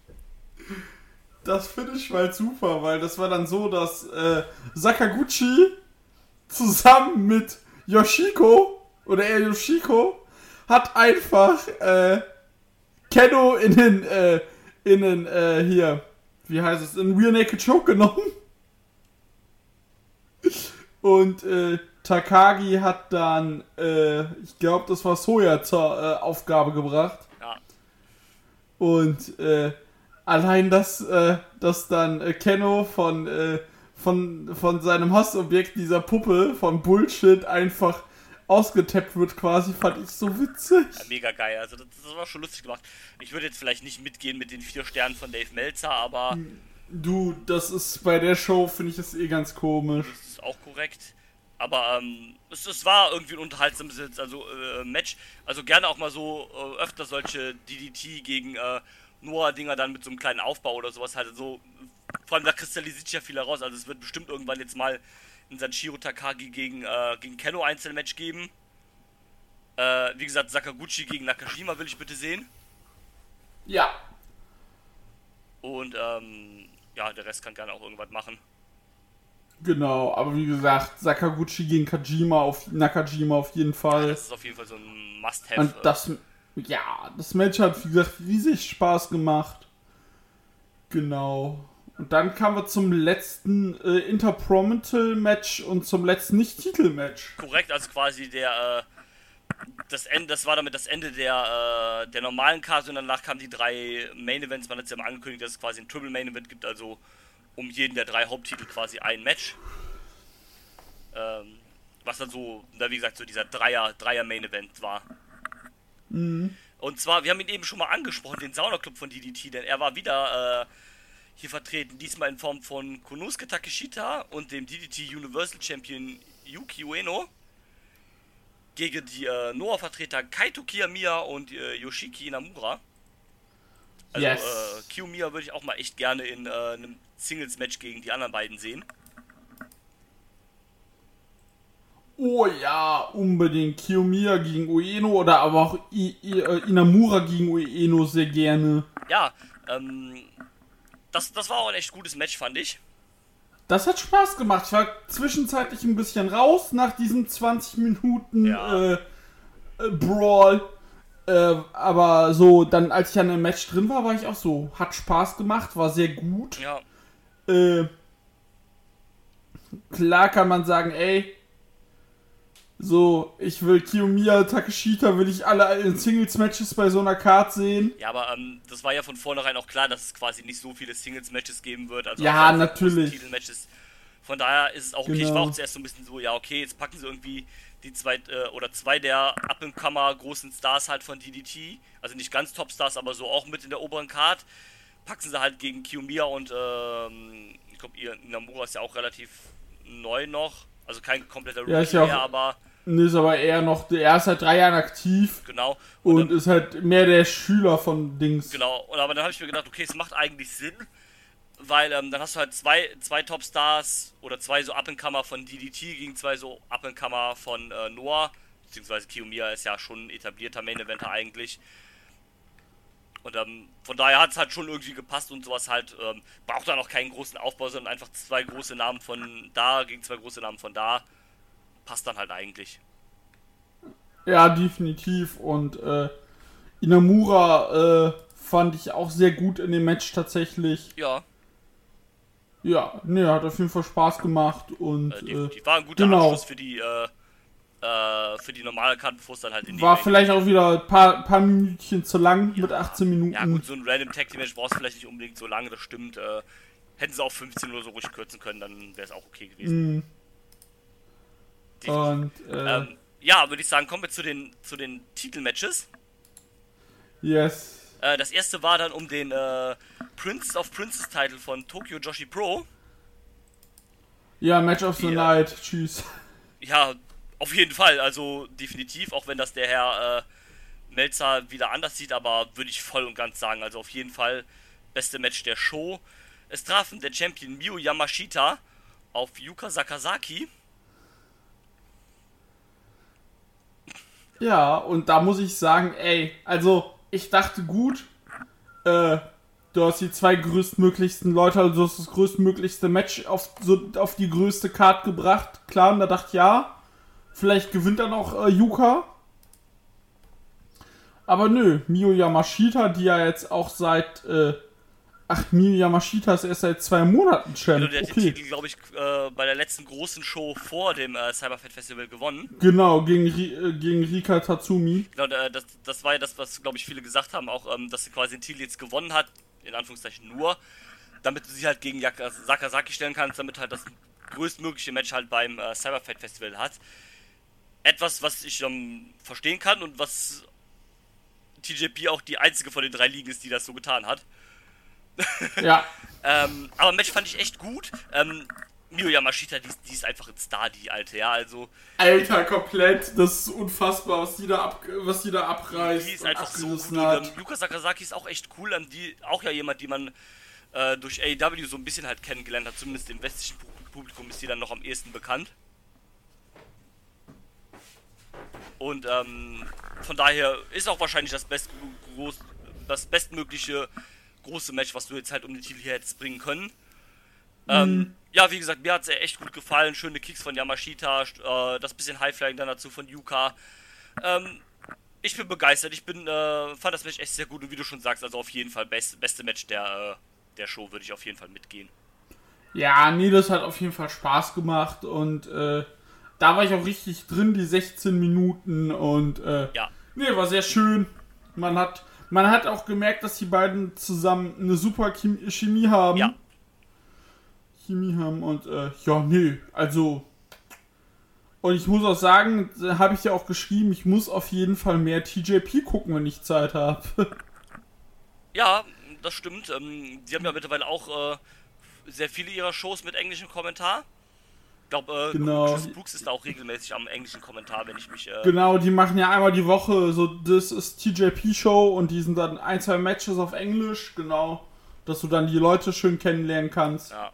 Das Finish war halt super, weil das war dann so, dass äh, Sakaguchi zusammen mit Yoshiko, oder eher Yoshiko, hat einfach äh, Kenno in den, äh, in den, äh, hier, wie heißt es, in Rear Naked Choke genommen. Und äh, Takagi hat dann, äh, ich glaube, das war Soya zur äh, Aufgabe gebracht. Ja. Und äh, allein, dass, äh, dass dann äh, Kenno von, äh, von, von seinem Hassobjekt, dieser Puppe, von Bullshit einfach ausgetappt wird quasi, fand ich so witzig. Ja, mega geil, also das, das war schon lustig gemacht. Ich würde jetzt vielleicht nicht mitgehen mit den vier Sternen von Dave Meltzer, aber Du, das ist bei der Show, finde ich das eh ganz komisch. das ist auch korrekt. Aber ähm, es, es war irgendwie ein unterhaltsames also, äh, Match. Also gerne auch mal so äh, öfter solche D D T gegen äh, Noah-Dinger dann mit so einem kleinen Aufbau oder sowas halt so. Vor allem da kristallisiert sich ja viel heraus. Also es wird bestimmt irgendwann jetzt mal in Sanshiro Takagi gegen, äh, gegen Kenno Einzelmatch geben. Äh, wie gesagt, Sakaguchi gegen Nakashima will ich bitte sehen. Ja. Und ähm, ja, der Rest kann gerne auch irgendwas machen. Genau, aber wie gesagt, Sakaguchi gegen Kajima auf Nakajima auf jeden Fall. Ja, das ist auf jeden Fall so ein Must-Have. Und das, ja, das Match hat, wie gesagt, riesig Spaß gemacht. Genau. Und dann kamen wir zum letzten äh, Interprominal-Match und zum letzten Nicht-Titel-Match. Korrekt, also quasi der, äh, das Ende, das war damit das Ende der, äh, der normalen Karte und danach kamen die drei Main-Events. Man hat es ja mal angekündigt, dass es quasi ein Triple-Main-Event gibt, also um jeden der drei Haupttitel quasi ein Match. Ähm, was dann so, na, wie gesagt, so dieser Dreier, Dreier-Main-Event war. Mhm. Und zwar, wir haben ihn eben schon mal angesprochen, den Sauna-Club von D D T, denn er war wieder äh, hier vertreten, diesmal in Form von Konosuke Takeshita und dem D D T Universal Champion Yuki Ueno gegen die äh, Noah-Vertreter Kaito Kiyomiya und äh, Yoshiki Inamura. Also Yes. äh, Kiyomiya würde ich auch mal echt gerne in äh, einem Singles-Match gegen die anderen beiden sehen. Oh ja, unbedingt. Kiyomiya gegen Ueno oder aber auch I I äh, Inamura gegen Ueno sehr gerne. Ja, ähm, das, das war auch ein echt gutes Match, fand ich. Das hat Spaß gemacht. Ich war zwischenzeitlich ein bisschen raus nach diesem zwanzig Minuten Ja. äh, äh, Brawl. Äh, aber so, dann als ich an einem Match drin war, war ich auch so, hat Spaß gemacht, war sehr gut. Ja, Äh, klar kann man sagen, ey, so, ich will Kiyomiya, Takeshita, will ich alle in Singles-Matches bei so einer Card sehen. ja, aber ähm, das war ja von vornherein auch klar, dass es quasi nicht so viele Singles-Matches geben wird. Also Ja, auch so natürlich. Titelmatches. Von daher ist es auch okay. Ich Genau. war auch zuerst so ein bisschen so, ja, okay, jetzt packen sie irgendwie die zwei äh, oder zwei der Up-and-Comer großen Stars halt von D D T. Also nicht ganz Top-Stars, aber so auch mit in der oberen Card. Packen sie halt gegen Kiyomiya und ähm, ich glaube, ihr Inamura ist ja auch relativ neu noch. Also kein kompletter Rookie Ja, ist ja auch- mehr, aber Nee, ist aber eher noch, er ist seit drei Jahren aktiv genau. und, Und, dann, ist halt mehr der Schüler von Dings. genau. Und aber dann habe ich mir gedacht, okay, es macht eigentlich Sinn, weil ähm, dann hast du halt zwei, zwei Top-Stars oder zwei so Up-and-Comer von D D T gegen zwei so Up-and-Comer von äh, Noah, beziehungsweise Kiyomiya ist ja schon ein etablierter Main-Eventer eigentlich. Und ähm, von daher hat es halt schon irgendwie gepasst und sowas halt, ähm, braucht dann auch keinen großen Aufbau, sondern einfach zwei große Namen von da gegen zwei große Namen von da. Passt dann halt eigentlich. Ja, definitiv. Und äh, Inamura äh, fand ich auch sehr gut in dem Match tatsächlich. Ja, Ja, ne, hat auf jeden Fall Spaß gemacht und äh, äh, definitiv. War ein guter genau. Abschluss für die, äh, äh, für die normale Karte, bevor es dann halt in die war Main- vielleicht auch wieder ein paar, paar Minütchen zu lang mit achtzehn Minuten. Ja gut, so ein Random Tag Team Match brauchst du vielleicht nicht unbedingt so lange, das stimmt. Äh, hätten sie auch fünfzehn oder so ruhig kürzen können, dann wäre es auch okay gewesen. Mhm. Definitiv. Und äh, Ähm, ja, würde ich sagen, kommen wir zu den, zu den Titelmatches. yes. Äh, das erste war dann um den äh, Prince of Princess Title von Tokyo Joshi Pro. Ja, Match of the Ja. Night. Tschüss. Ja, auf jeden Fall, also definitiv, auch wenn das der Herr äh, Melzer wieder anders sieht, aber würde ich voll und ganz sagen, also auf jeden Fall beste Match der Show. Es trafen der Champion Miyu Yamashita auf Yuka Sakazaki. Ja, und da muss ich sagen, ey, also ich dachte gut, äh, du hast die zwei größtmöglichsten Leute, also du hast das größtmöglichste Match auf, so, auf die größte Card gebracht. Klar, und da dachte ich, ja, vielleicht gewinnt dann auch äh, Yuka. Aber nö, Miyu Yamashita, die ja jetzt auch seit, äh, ach, Miyu Yamashita ist erst seit zwei Monaten Champ. Also der hat den Okay, Titel, glaube ich, äh, bei der letzten großen Show vor dem äh, Cyberfest Festival gewonnen. genau, gegen, Ri- äh, gegen Rika Tatsumi. Genau, äh, das, das war ja das, was, glaube ich, viele gesagt haben, auch, ähm, dass sie quasi den Titel jetzt gewonnen hat, in Anführungszeichen nur, damit du sie halt gegen Yaka- Sakazaki stellen kannst, damit halt das größtmögliche Match halt beim äh, Cyberfight Festival hat. Etwas, was ich ähm, verstehen kann und was T J P auch die einzige von den drei Ligen ist, die das so getan hat. Ja, Ähm, aber Match fand ich echt gut. Ähm, Miyu Yamashita, die, die ist einfach ein Star, die alte, ja, also... Alter, komplett, das ist unfassbar, was die da, ab, was die da abreißt. Die ist einfach so gut. Hat. Und, ähm, Yuka Sakazaki ist auch echt cool, ähm, die, auch ja jemand, die man äh, durch A E W so ein bisschen halt kennengelernt hat, zumindest im westlichen Publikum ist die dann noch am ehesten bekannt. Und ähm, von daher ist auch wahrscheinlich das, best, groß, das bestmögliche große Match, was du jetzt halt um den Titel hier hättest bringen können. Ähm, mhm. Ja, wie gesagt, mir hat es echt gut gefallen. Schöne Kicks von Yamashita, äh, das bisschen Highflying dann dazu von Yuka. Ähm, ich bin begeistert. Ich bin, äh, fand das Match echt sehr gut und wie du schon sagst, also auf jeden Fall best, beste Match der, äh, der Show, würde ich auf jeden Fall mitgehen. Ja, nee, das hat auf jeden Fall Spaß gemacht und äh, da war ich auch richtig drin, die sechzehn Minuten und äh, ja. Nee, war sehr schön. Man hat, man hat auch gemerkt, dass die beiden zusammen eine super Chemie haben. Ja. Chemie haben und äh, ja, nee, also und ich muss auch sagen, habe ich ja auch geschrieben, ich muss auf jeden Fall mehr T J P gucken, wenn ich Zeit habe. Ja, das stimmt. Ähm, die haben ja mittlerweile auch äh, sehr viele ihrer Shows mit englischem Kommentar. Ich glaube, äh, genau. Chris Brooks ist da auch regelmäßig am englischen Kommentar, wenn ich mich... Äh genau, die machen ja einmal die Woche so, das ist T J P-Show und die sind dann ein, zwei Matches auf Englisch, genau, dass du dann die Leute schön kennenlernen kannst. Ja.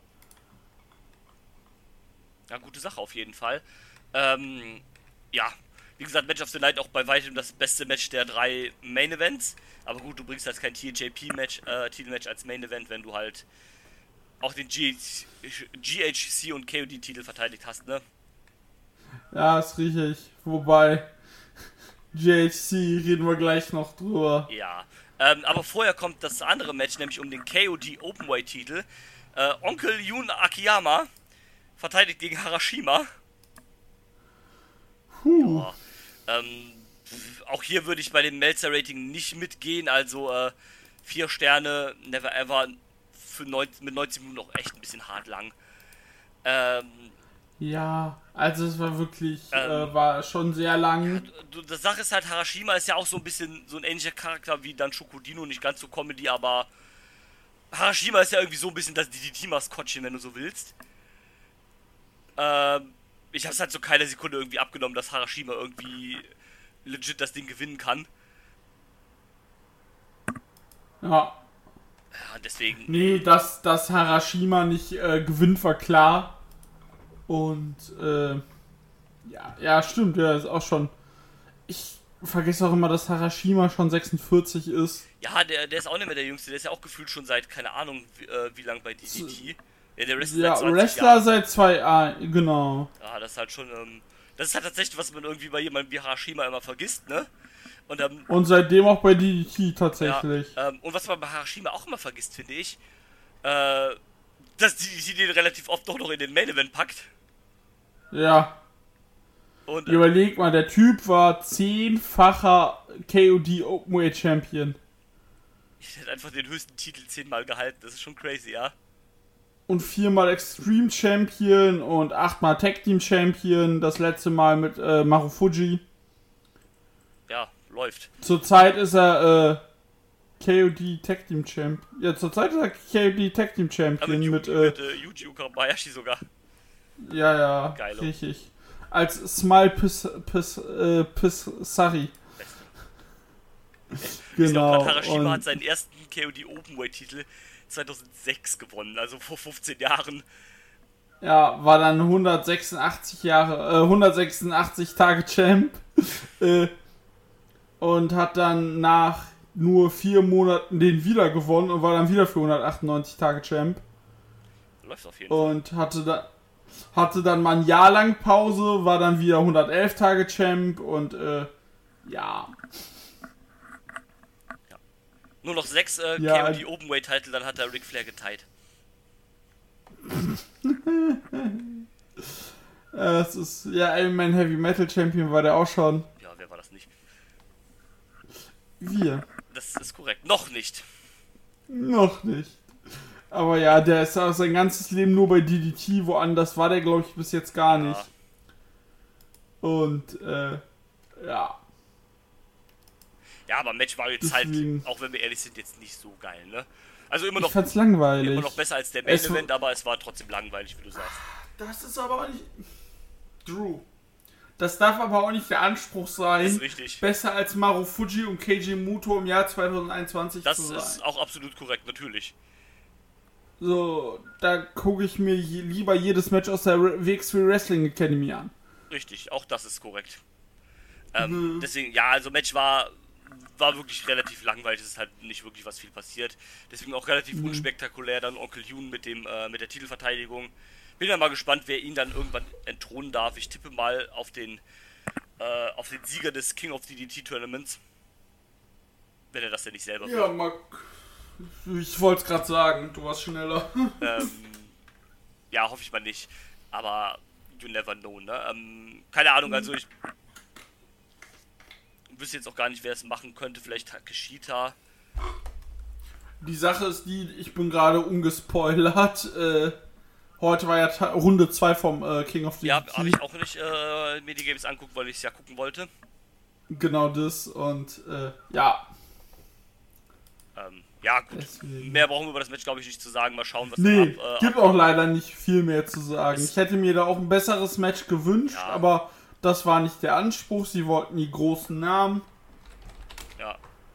Ja, gute Sache auf jeden Fall. Ähm, ja, wie gesagt, Match of the Night auch bei weitem das beste Match der drei Main Events. Aber gut, du bringst halt kein T J P-Match, äh, Titelmatch als Main Event, wenn du halt auch den G H C und K O D-Titel verteidigt hast, ne? Ja, ist richtig. Wobei, G H C reden wir gleich noch drüber. Ja, ähm, aber vorher kommt das andere Match, nämlich um den K O D Openweight-Titel. Äh, Onkel Jun Akiyama verteidigt gegen Harashima. Puh. Ja, ähm, auch hier würde ich bei dem Meltzer-Rating nicht mitgehen, also äh, vier Sterne, never ever, für neunzig, mit neunzig Minuten auch echt ein bisschen hart lang. Ähm, ja, also es war wirklich, ähm, äh, war schon sehr lang. Ja, die Sache ist halt, Harashima ist ja auch so ein bisschen so ein ähnlicher Charakter wie dann Shokodino, nicht ganz so Comedy, aber Harashima ist ja irgendwie so ein bisschen das D D T-Maskottchen, wenn du so willst. Ähm, ich hab's halt so keine Sekunde irgendwie abgenommen, dass Harashima irgendwie legit das Ding gewinnen kann. Ja. Ja, deswegen... Nee, dass, dass Harashima nicht äh, gewinnt, war klar. Und, äh, ja, ja, stimmt, ja, ist auch schon... Ich vergesse auch immer, dass Harashima schon sechsundvierzig ist. Ja, der, der ist auch nicht mehr der Jüngste, der ist ja auch gefühlt schon seit, keine Ahnung, wie, äh, wie lang bei D D T. Ja, der Wrestler ja, seit zwanzig Wrestler Jahren. seit zwei, ah, genau. Ja, das ist halt schon, ähm, das ist halt tatsächlich, was man irgendwie bei jemandem wie Harashima immer vergisst, ne? Und, ähm, und seitdem auch bei D D T tatsächlich. Ja, ähm, und was man bei Harashima auch immer vergisst, finde ich, äh, dass die, die den relativ oft doch noch in den Main Event packt. Ja. Und, äh, überleg mal, der Typ war zehnfacher K O D Openweight Champion. Ich hätte einfach den höchsten Titel zehnmal gehalten, das ist schon crazy, ja. Und viermal Extreme Champion und achtmal Tag Team Champion, das letzte Mal mit äh, Marufuji. Ja, läuft. Zurzeit ist er äh, K O D Tag Team Champion. Ja, zurzeit ist er K O D Tag Team Champion. Ja, mit mit, äh, mit äh, Yuji Okabayashi sogar. Ja, ja, Geilo. richtig. Als Smile Pis, Pis, äh, Pisari. Genau. Harashima hat seinen ersten K O D Openweight-Titel zweitausendsechs gewonnen, also vor fünfzehn Jahren. Ja, war dann hundertsechsundachtzig Jahre, äh, hundertsechsundachtzig Tage Champ. äh, und hat dann nach nur vier Monaten den wieder gewonnen und war dann wieder für hundertachtundneunzig Tage Champ. Läuft auf jeden Fall. Und hatte da hatte dann mal ein Jahr lang Pause, war dann wieder hundertelf Tage Champ und äh, ja. ja. Nur noch sechs äh, ja, K O D Openweight-Titel, dann hat er Ric Flair geteilt. Es ist, ja, Ironman Heavy Metal Champion war der auch schon. Ja, wer war das nicht? Wir. Das ist korrekt. Noch nicht. Noch nicht. Aber ja, der ist auch sein ganzes Leben nur bei D D T, woanders war der, glaube ich, bis jetzt gar Ja. nicht. Und, äh, ja. Ja, aber Match war jetzt halt, Deswegen. auch wenn wir ehrlich sind, jetzt nicht so geil, ne? Also immer Ich noch, fand's langweilig. immer noch besser als der Main Es- Event, aber es war trotzdem langweilig, wie du sagst. das ist aber auch nicht... Drew. Das darf aber auch nicht der Anspruch sein, Das ist richtig. besser als Marufuji und Keiji Muto im Jahr zwanzig einundzwanzig Das zu sein. ist auch absolut korrekt, natürlich. So, da gucke ich mir je, lieber jedes Match aus der W X W Wrestling Academy an. Richtig, auch das ist korrekt. Ähm, mhm. Deswegen, ja, also Match war, war wirklich relativ langweilig, es ist halt nicht wirklich was viel passiert. Deswegen auch relativ mhm. unspektakulär dann Onkel Jun mit dem äh, mit der Titelverteidigung. Bin dann mal gespannt, wer ihn dann irgendwann entthronen darf. Ich tippe mal auf den äh, auf den Sieger des King of D D T Tournaments. Wenn er das denn nicht selber Ja, wird. Mal, ich wollte es gerade sagen, du warst schneller. ähm, ja, hoffe ich mal nicht. Aber you never know, ne? Ähm, keine Ahnung, also ich wüsste jetzt auch gar nicht, wer es machen könnte. Vielleicht Takeshita. Die Sache ist die, ich bin gerade ungespoilert. Äh, heute war ja Ta- Runde zwei vom äh, King of the Ja, D T. habe ich auch nicht äh, mir die Games anguckt, weil ich es ja gucken wollte. Genau das und äh, ja. Ähm, ja, gut. Deswegen. Mehr brauchen wir über das Match, glaube ich, nicht zu sagen. Mal schauen, was nee, da ab, äh, gibt ab- auch leider nicht viel mehr zu sagen. Ich hätte mir da auch ein besseres Match gewünscht, Ja. aber das war nicht der Anspruch. Sie wollten die großen Namen. Ja.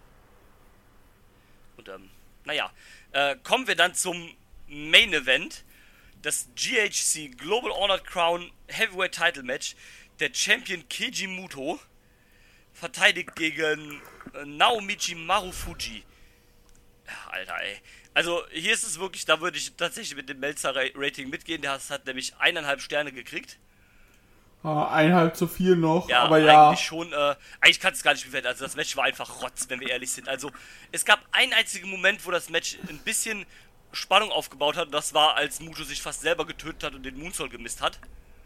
Und, ähm, naja. Äh, kommen wir dann zum Main Event. Das G H C Global Honored Crown Heavyweight Title Match. Der Champion Keiji Muto verteidigt gegen äh, Naomichi Marufuji. Ja, Alter, ey. Also, hier ist es wirklich, da würde ich tatsächlich mit dem Meltzer-Rating mitgehen. Der hat nämlich eineinhalb Sterne gekriegt. Ah, eineinhalb zu viel noch, Ja, aber ja. eigentlich schon, äh, eigentlich kann es gar nicht bewerten. Also das Match war einfach Rotz, wenn wir ehrlich sind. Also es gab einen einzigen Moment, wo das Match ein bisschen Spannung aufgebaut hat. Und das war, als Muto sich fast selber getötet hat und den Moonsault gemisst hat.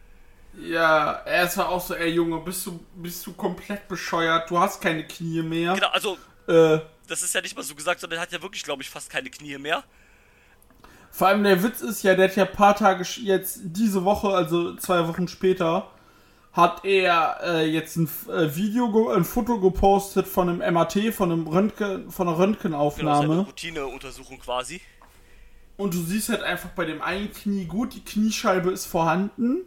Ja, er war auch so, ey Junge, bist du, bist du komplett bescheuert? Du hast keine Knie mehr. Genau, also Äh, das ist ja nicht mal so gesagt, sondern er hat ja wirklich, glaube ich, fast keine Knie mehr. vor allem der Witz ist ja, der hat ja ein paar Tage sch- jetzt diese Woche, also zwei Wochen später, hat er äh, jetzt ein äh, Video, ge- ein Foto gepostet von einem M R T, von einem Röntgen, von einer Genau, Röntgenaufnahme. seine Routineuntersuchung quasi. Und du siehst halt einfach bei dem einen Knie gut, die Kniescheibe ist vorhanden.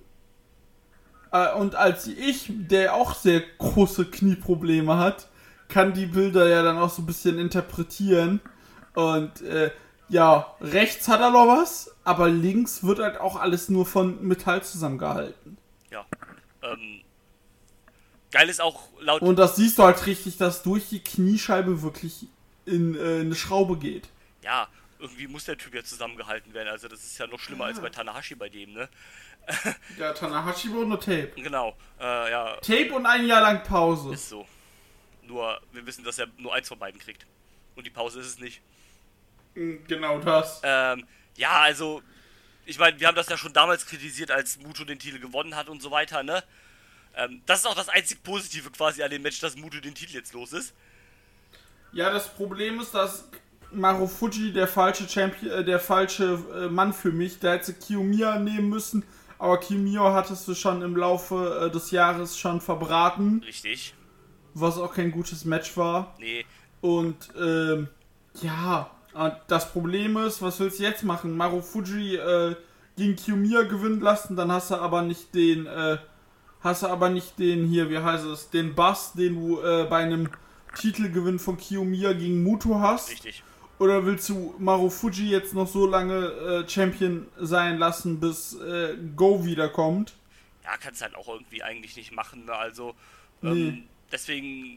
Äh, und als ich, der auch sehr große Knieprobleme hat, kann die Bilder ja dann auch so ein bisschen interpretieren. Und äh, ja, rechts hat er noch was, aber links wird halt auch alles nur von Metall zusammengehalten. Ja. Ähm, geil ist auch laut... Und das siehst du halt richtig, dass durch die Kniescheibe wirklich in äh, eine Schraube geht. Ja, irgendwie muss der Typ ja zusammengehalten werden. Also das ist ja noch schlimmer Ja. als bei Tanahashi bei dem, ne? Ja, Tanahashi braucht nur Tape. Genau. Äh, ja, Tape und ein Jahr lang Pause. ist so. Nur, wir wissen, dass er nur eins von beiden kriegt. Und die Pause ist es nicht. Genau das. Ähm, ja, also, ich meine, wir haben das ja schon damals kritisiert, als Muto den Titel gewonnen hat und so weiter, ne? Ähm, das ist auch das einzig Positive quasi an dem Match, dass Muto den Titel jetzt los ist. Ja, das Problem ist, dass Marufuji der falsche Champion, äh, der falsche äh, Mann für mich. Der hätte Kiyomiya nehmen müssen, aber Kiyomiya hattest du schon im Laufe äh, des Jahres schon verbraten, Richtig. was auch kein gutes Match war. Nee, Und ähm, ja, und das Problem ist, was willst du jetzt machen? Marufuji äh, gegen Kiyomiya gewinnen lassen, dann hast du aber nicht den, äh, hast du aber nicht den hier, wie heißt es, den Bass, den du äh, bei einem Titelgewinn von Kiyomiya gegen Muto hast. richtig. Oder willst du Marufuji jetzt noch so lange äh, Champion sein lassen, bis äh, Go wiederkommt? Ja, kannst halt auch irgendwie eigentlich nicht machen, ne? Also, ähm, Nee. deswegen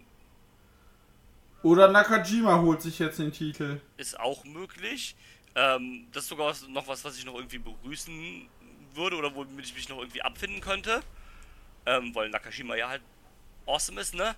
Oder Nakajima holt sich jetzt den Titel. ist auch möglich. Ähm, das ist sogar was, noch was, was ich noch irgendwie begrüßen würde oder womit ich mich noch irgendwie abfinden könnte. Ähm, weil Nakajima ja halt awesome ist, ne?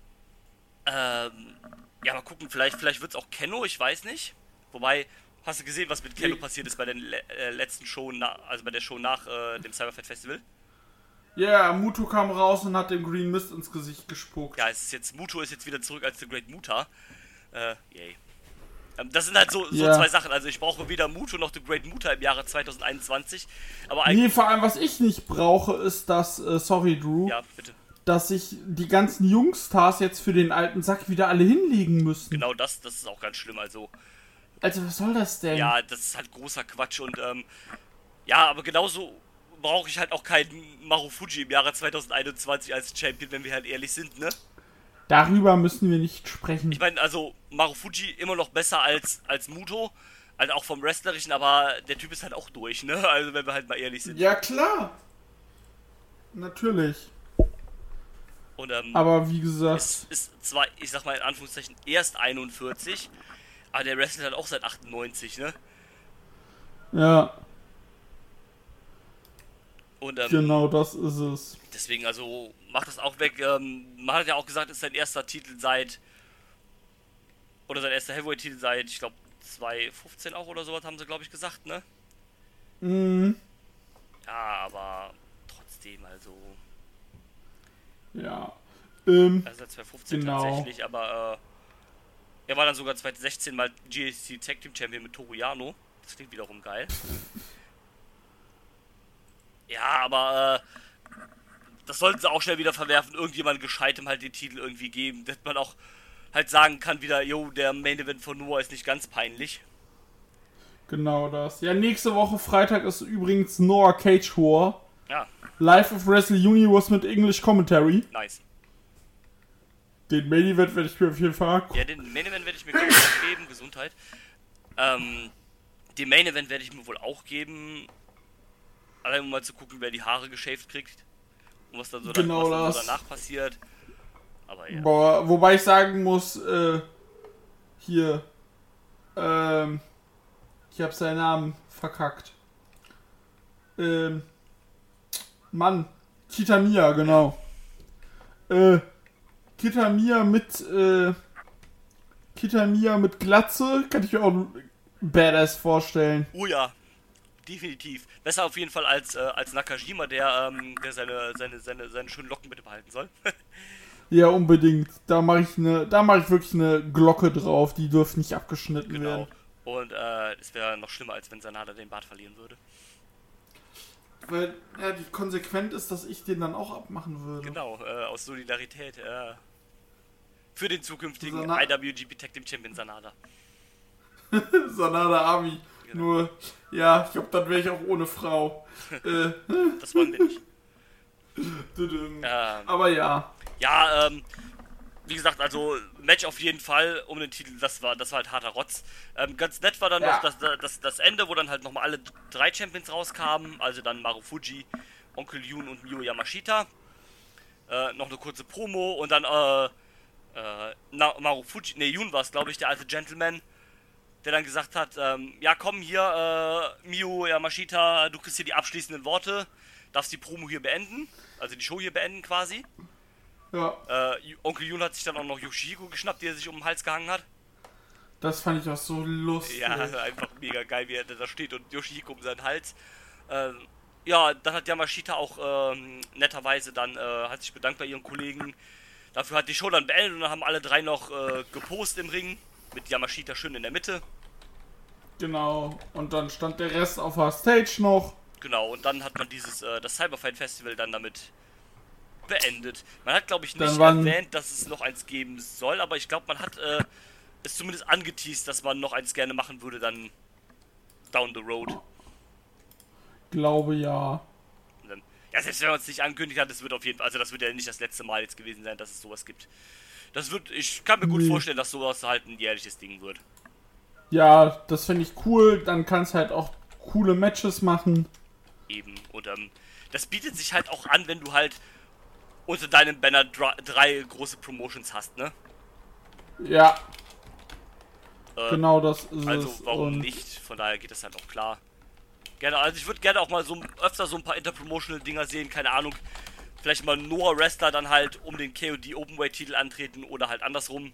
Ähm, ja, mal gucken, vielleicht, vielleicht wird es auch Kenno, ich weiß nicht. Wobei, hast du gesehen, was mit Kenno Nee. passiert ist bei der le äh, letzten Show, na also bei der Show nach äh, dem Cyberfest Festival? Ja, yeah, Muto kam raus und hat dem Green Mist ins Gesicht gespuckt. Ja, es ist jetzt, Muto ist jetzt wieder zurück als The Great Muta. Äh, yay. Ähm, das sind halt so, so Ja. zwei Sachen. Also ich brauche weder Muto noch The Great Muta im Jahre zwanzig einundzwanzig. Aber Nee, eigentlich. vor allem, was ich nicht brauche, ist, dass, äh, sorry Drew, Ja, bitte. dass sich die ganzen Jungstars jetzt für den alten Sack wieder alle hinlegen müssen. Genau das, das ist auch ganz schlimm. Also, Also, was soll das denn? ja, das ist halt großer Quatsch und, ähm, ja, aber genauso brauche ich halt auch keinen Marufuji im Jahre zwanzig einundzwanzig als Champion, wenn wir halt ehrlich sind, ne? Darüber müssen wir nicht sprechen. Ich meine, also Marufuji immer noch besser als, als Muto, halt auch vom Wrestlerischen, aber der Typ ist halt auch durch, ne? Also wenn wir halt mal ehrlich sind. Ja, klar. Natürlich. Und, ähm, aber wie gesagt... Es ist zwar, ich sag mal in Anführungszeichen, erst einundvierzig, aber der wrestelt halt auch seit achtundneunzig, ne? Ja. Und, ähm, genau das ist es. Deswegen, also, macht das auch weg. Ähm, man hat ja auch gesagt, es ist sein erster Titel seit, oder sein erster Heavyweight-Titel seit, ich glaube, zwanzig fünfzehn auch oder sowas, haben sie, glaube ich, gesagt, ne? Mhm. Ja, aber trotzdem, also... Ja. Ähm, also seit zwanzig fünfzehn genau. tatsächlich, aber, äh, er war dann sogar zwanzig sechzehn mal G S C Tag Team Champion mit Toru Yano. Das klingt wiederum geil. Ja, aber äh, das sollten sie auch schnell wieder verwerfen. Irgendjemand Gescheitem halt den Titel irgendwie geben, dass man auch halt sagen kann wieder, yo, der Main Event von Noah ist nicht ganz peinlich. Genau das. Ja, nächste Woche Freitag ist übrigens Noah Cage War. Ja. Live of Wrestle Universe mit English Commentary. Nice. Den Main Event werde ich mir auf jeden Fall angucken. Ja, den Main Event werde ich mir glaube ich auch geben. Gesundheit. Ähm, den Main Event werde ich mir wohl auch geben. Allein um mal zu gucken, wer die Haare geschäft kriegt. Und was dann so, genau dann, was das. dann so danach passiert. Aber ja. Boah, wobei ich sagen muss, äh, hier, ähm, ich habe seinen Namen verkackt. Ähm, Mann, Kitamiya, genau. Äh, Kitamiya mit, äh, Kitamiya mit Glatze, kann ich mir auch badass vorstellen. Oh ja, definitiv. Besser auf jeden Fall als, äh, als Nakajima, der, ähm, der seine, seine, seine, seine schönen Locken bitte behalten soll. Ja, unbedingt. Da mache ich eine, da mache ich wirklich eine Glocke drauf, die dürfen nicht abgeschnitten Genau. werden. Und äh, es wäre noch schlimmer, als wenn Sanada den Bart verlieren würde. Weil, ja, die konsequent ist, dass ich den dann auch abmachen würde. Genau, äh, aus Solidarität. Äh, für den zukünftigen Sana- I W G P Tag Team Champion Sanada. Sanada Ami. Genau. Nur, ja, ich glaube, dann wäre ich auch ohne Frau. äh, Das wollen wir nicht. düdüm. Ähm, Aber ja. Ja, ähm, wie gesagt, also Match auf jeden Fall um den Titel, das war das war halt harter Rotz. Ähm, ganz nett war dann Ja. noch das, das, das Ende, wo dann halt nochmal alle drei Champions rauskamen, also dann Marufuji, Onkel Yun und Miyu Yamashita. Äh, noch eine kurze Promo und dann äh, äh, Na, Marufuji, ne, Yun war es, glaube ich, der alte Gentleman, der dann gesagt hat, ähm, ja komm hier, äh, Miyu Yamashita, du kriegst hier die abschließenden Worte, darfst die Promo hier beenden, also die Show hier beenden quasi. Ja, Äh, Onkel Jun hat sich dann auch noch Yoshihiko geschnappt, die er sich um den Hals gehangen hat. das fand ich auch so lustig. Ja, einfach mega geil, wie er da steht und Yoshihiko um seinen Hals. Ähm, ja, dann hat Yamashita auch ähm, netterweise dann, äh, hat sich bedankt bei ihren Kollegen. Dafür hat die Show dann beendet und dann haben alle drei noch äh, gepostet im Ring. Mit Yamashita schön in der Mitte. Genau. Und dann stand der Rest auf der Stage noch. Genau, und dann hat man dieses, äh, das Cyberfight Festival dann damit beendet. Man hat, glaube ich, nicht Dann waren- erwähnt, dass es noch eins geben soll, aber ich glaube, man hat äh, es zumindest angeteased, dass man noch eins gerne machen würde, dann down the road. Glaube ja. Und dann, ja, selbst wenn man es nicht angekündigt hat, das wird auf jeden Fall, also das wird ja nicht das letzte Mal jetzt gewesen sein, dass es sowas gibt. Das wird, ich kann mir gut Nee. vorstellen, dass sowas halt ein jährliches Ding wird. Ja, das finde ich cool. Dann kannst halt auch coole Matches machen. Eben. Und ähm, das bietet sich halt auch an, wenn du halt unter deinem Banner dra- drei große Promotions hast, ne? Ja, Äh, genau das ist Also es. warum Und nicht? Von daher geht das halt auch klar. Gerne, also ich würde gerne auch mal so öfter so ein paar Interpromotional Dinger sehen, keine Ahnung. Vielleicht mal Noah Wrestler dann halt um den K O D Openweight Titel antreten oder halt andersrum.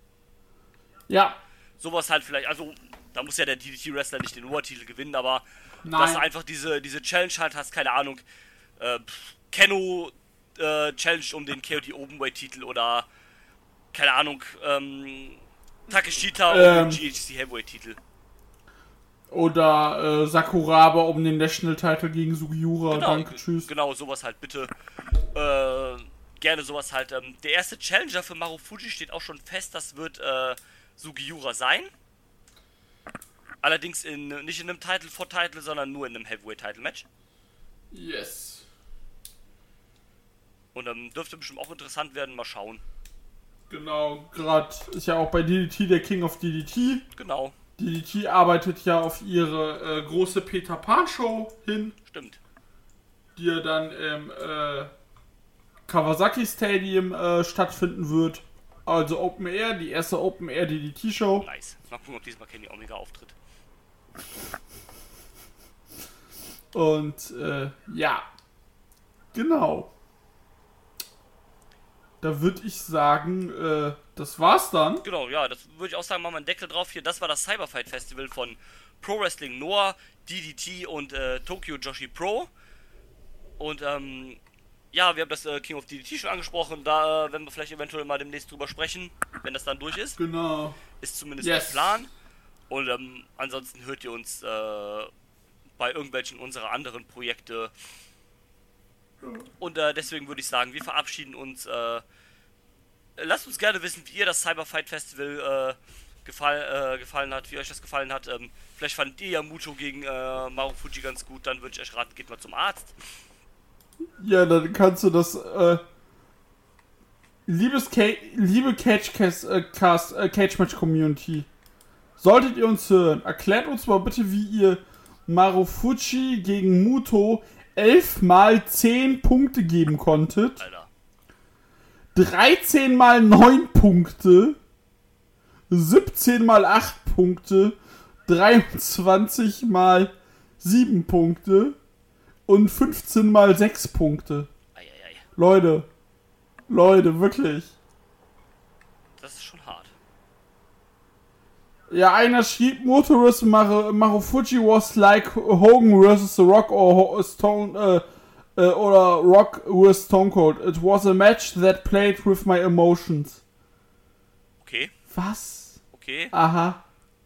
ja, Sowas halt vielleicht, also da muss ja der D D T Wrestler nicht den Noah Titel gewinnen, aber Nein. dass du einfach diese, diese Challenge halt hast, keine Ahnung. Äh, pff, Keno äh, Challenge um den K O D Openweight Titel oder keine Ahnung, ähm, Takeshita um Ähm. den G H C Heavyweight Titel. oder äh, Sakuraba um den National Title gegen Sugiura. Genau, Danke, tschüss. Genau, sowas halt bitte. Äh, gerne sowas halt. Ähm, der erste Challenger für Marufuji steht auch schon fest, das wird äh, Sugiura sein. Allerdings in, nicht in einem Title for Title, sondern nur in einem Heavyweight Title Match. Yes. Und ähm, dürfte bestimmt auch interessant werden, mal schauen. Genau, gerade ist ja auch bei D D T der King of D D T. Genau. D D T arbeitet ja auf ihre äh, große Peter Pan Show hin. Stimmt. Die ja dann im äh, Kawasaki Stadium äh, stattfinden wird. Also Open Air, die erste Open Air D D T Show. Nice. Mal gucken, ob diesmal Kenny Omega auftritt. Und äh, ja, genau. Da würde ich sagen, äh, das war's dann. Genau, ja, das würde ich auch sagen, machen wir einen Deckel drauf hier. Das war das Cyberfight Festival von Pro Wrestling Noah, D D T und äh, Tokyo Joshi Pro. Und ähm, ja, wir haben das äh, King of D D T schon angesprochen. Da äh, werden wir vielleicht eventuell mal demnächst drüber sprechen, wenn das dann durch ist. Genau. Ist zumindest Yes. der Plan. Und ähm, ansonsten hört ihr uns äh, bei irgendwelchen unserer anderen Projekte. Und äh, deswegen würde ich sagen, wir verabschieden uns. Äh, lasst uns gerne wissen, wie ihr das Cyberfight Festival äh, gefall, äh, gefallen hat, wie euch das gefallen hat. Ähm, vielleicht fandet ihr ja Muto gegen äh, Marufuji ganz gut, dann würde ich euch raten, geht mal zum Arzt. Ja, dann kannst du das, äh, liebes Ca- liebe Cage Cast, äh, Cast, äh, Cage Match Community, solltet ihr uns hören, erklärt uns mal bitte, wie ihr Marufuji gegen Muto elf mal zehn Punkte geben konntet. Alter. dreizehn mal neun Punkte, siebzehn mal acht Punkte, dreiundzwanzig mal sieben Punkte und fünfzehn mal sechs Punkte. Eieiei. Leute, Leute, wirklich. Das ist schon hart. Ja, einer schrieb, Motorist Mar- Marufuji was like Hogan versus The Rock or Ho- Stone, äh, äh, oder Rock with Stone Cold. It was a match that played with my emotions. Okay, Was? okay. Aha.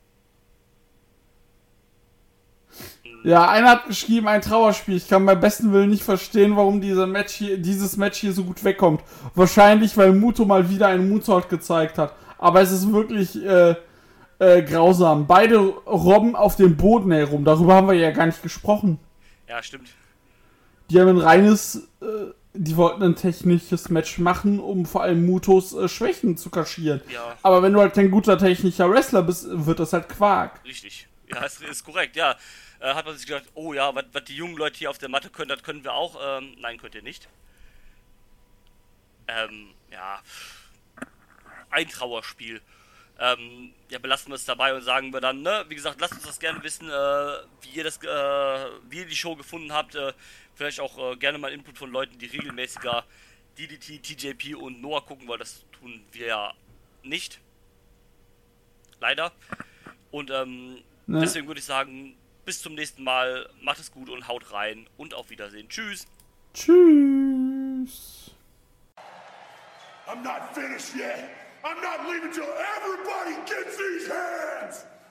Ja, einer hat geschrieben, ein Trauerspiel. Ich kann beim besten Willen nicht verstehen, warum dieser Match hier, dieses Match hier so gut wegkommt. Wahrscheinlich, weil Muto mal wieder einen Moonsault gezeigt hat. Aber es ist wirklich äh, äh, grausam. Beide robben auf dem Boden herum. Darüber haben wir ja gar nicht gesprochen. Ja, stimmt. Die haben ein reines, äh, die wollten ein technisches Match machen, um vor allem Mutos äh, Schwächen zu kaschieren. Ja. Aber wenn du halt kein guter technischer Wrestler bist, wird das halt Quark. Richtig. Ja, ist, ist korrekt, ja. Äh, hat man sich gedacht, oh ja, was die jungen Leute hier auf der Matte können, das können wir auch. Ähm, nein, könnt ihr nicht. Ähm, ja. Ein Trauerspiel. Ähm, ja, belassen wir es dabei und sagen wir dann, ne, wie gesagt, lasst uns das gerne wissen, äh, wie ihr das, äh, wie ihr die Show gefunden habt. Äh, vielleicht auch äh, gerne mal Input von Leuten, die regelmäßiger D D T, T J P und Noah gucken, weil das tun wir ja nicht. Leider. Und ähm, Ne? deswegen würde ich sagen, bis zum nächsten Mal, macht es gut und haut rein und auf Wiedersehen. Tschüss. Tschüss. I'm not finished yet. I'm not leaving till everybody gets these hands.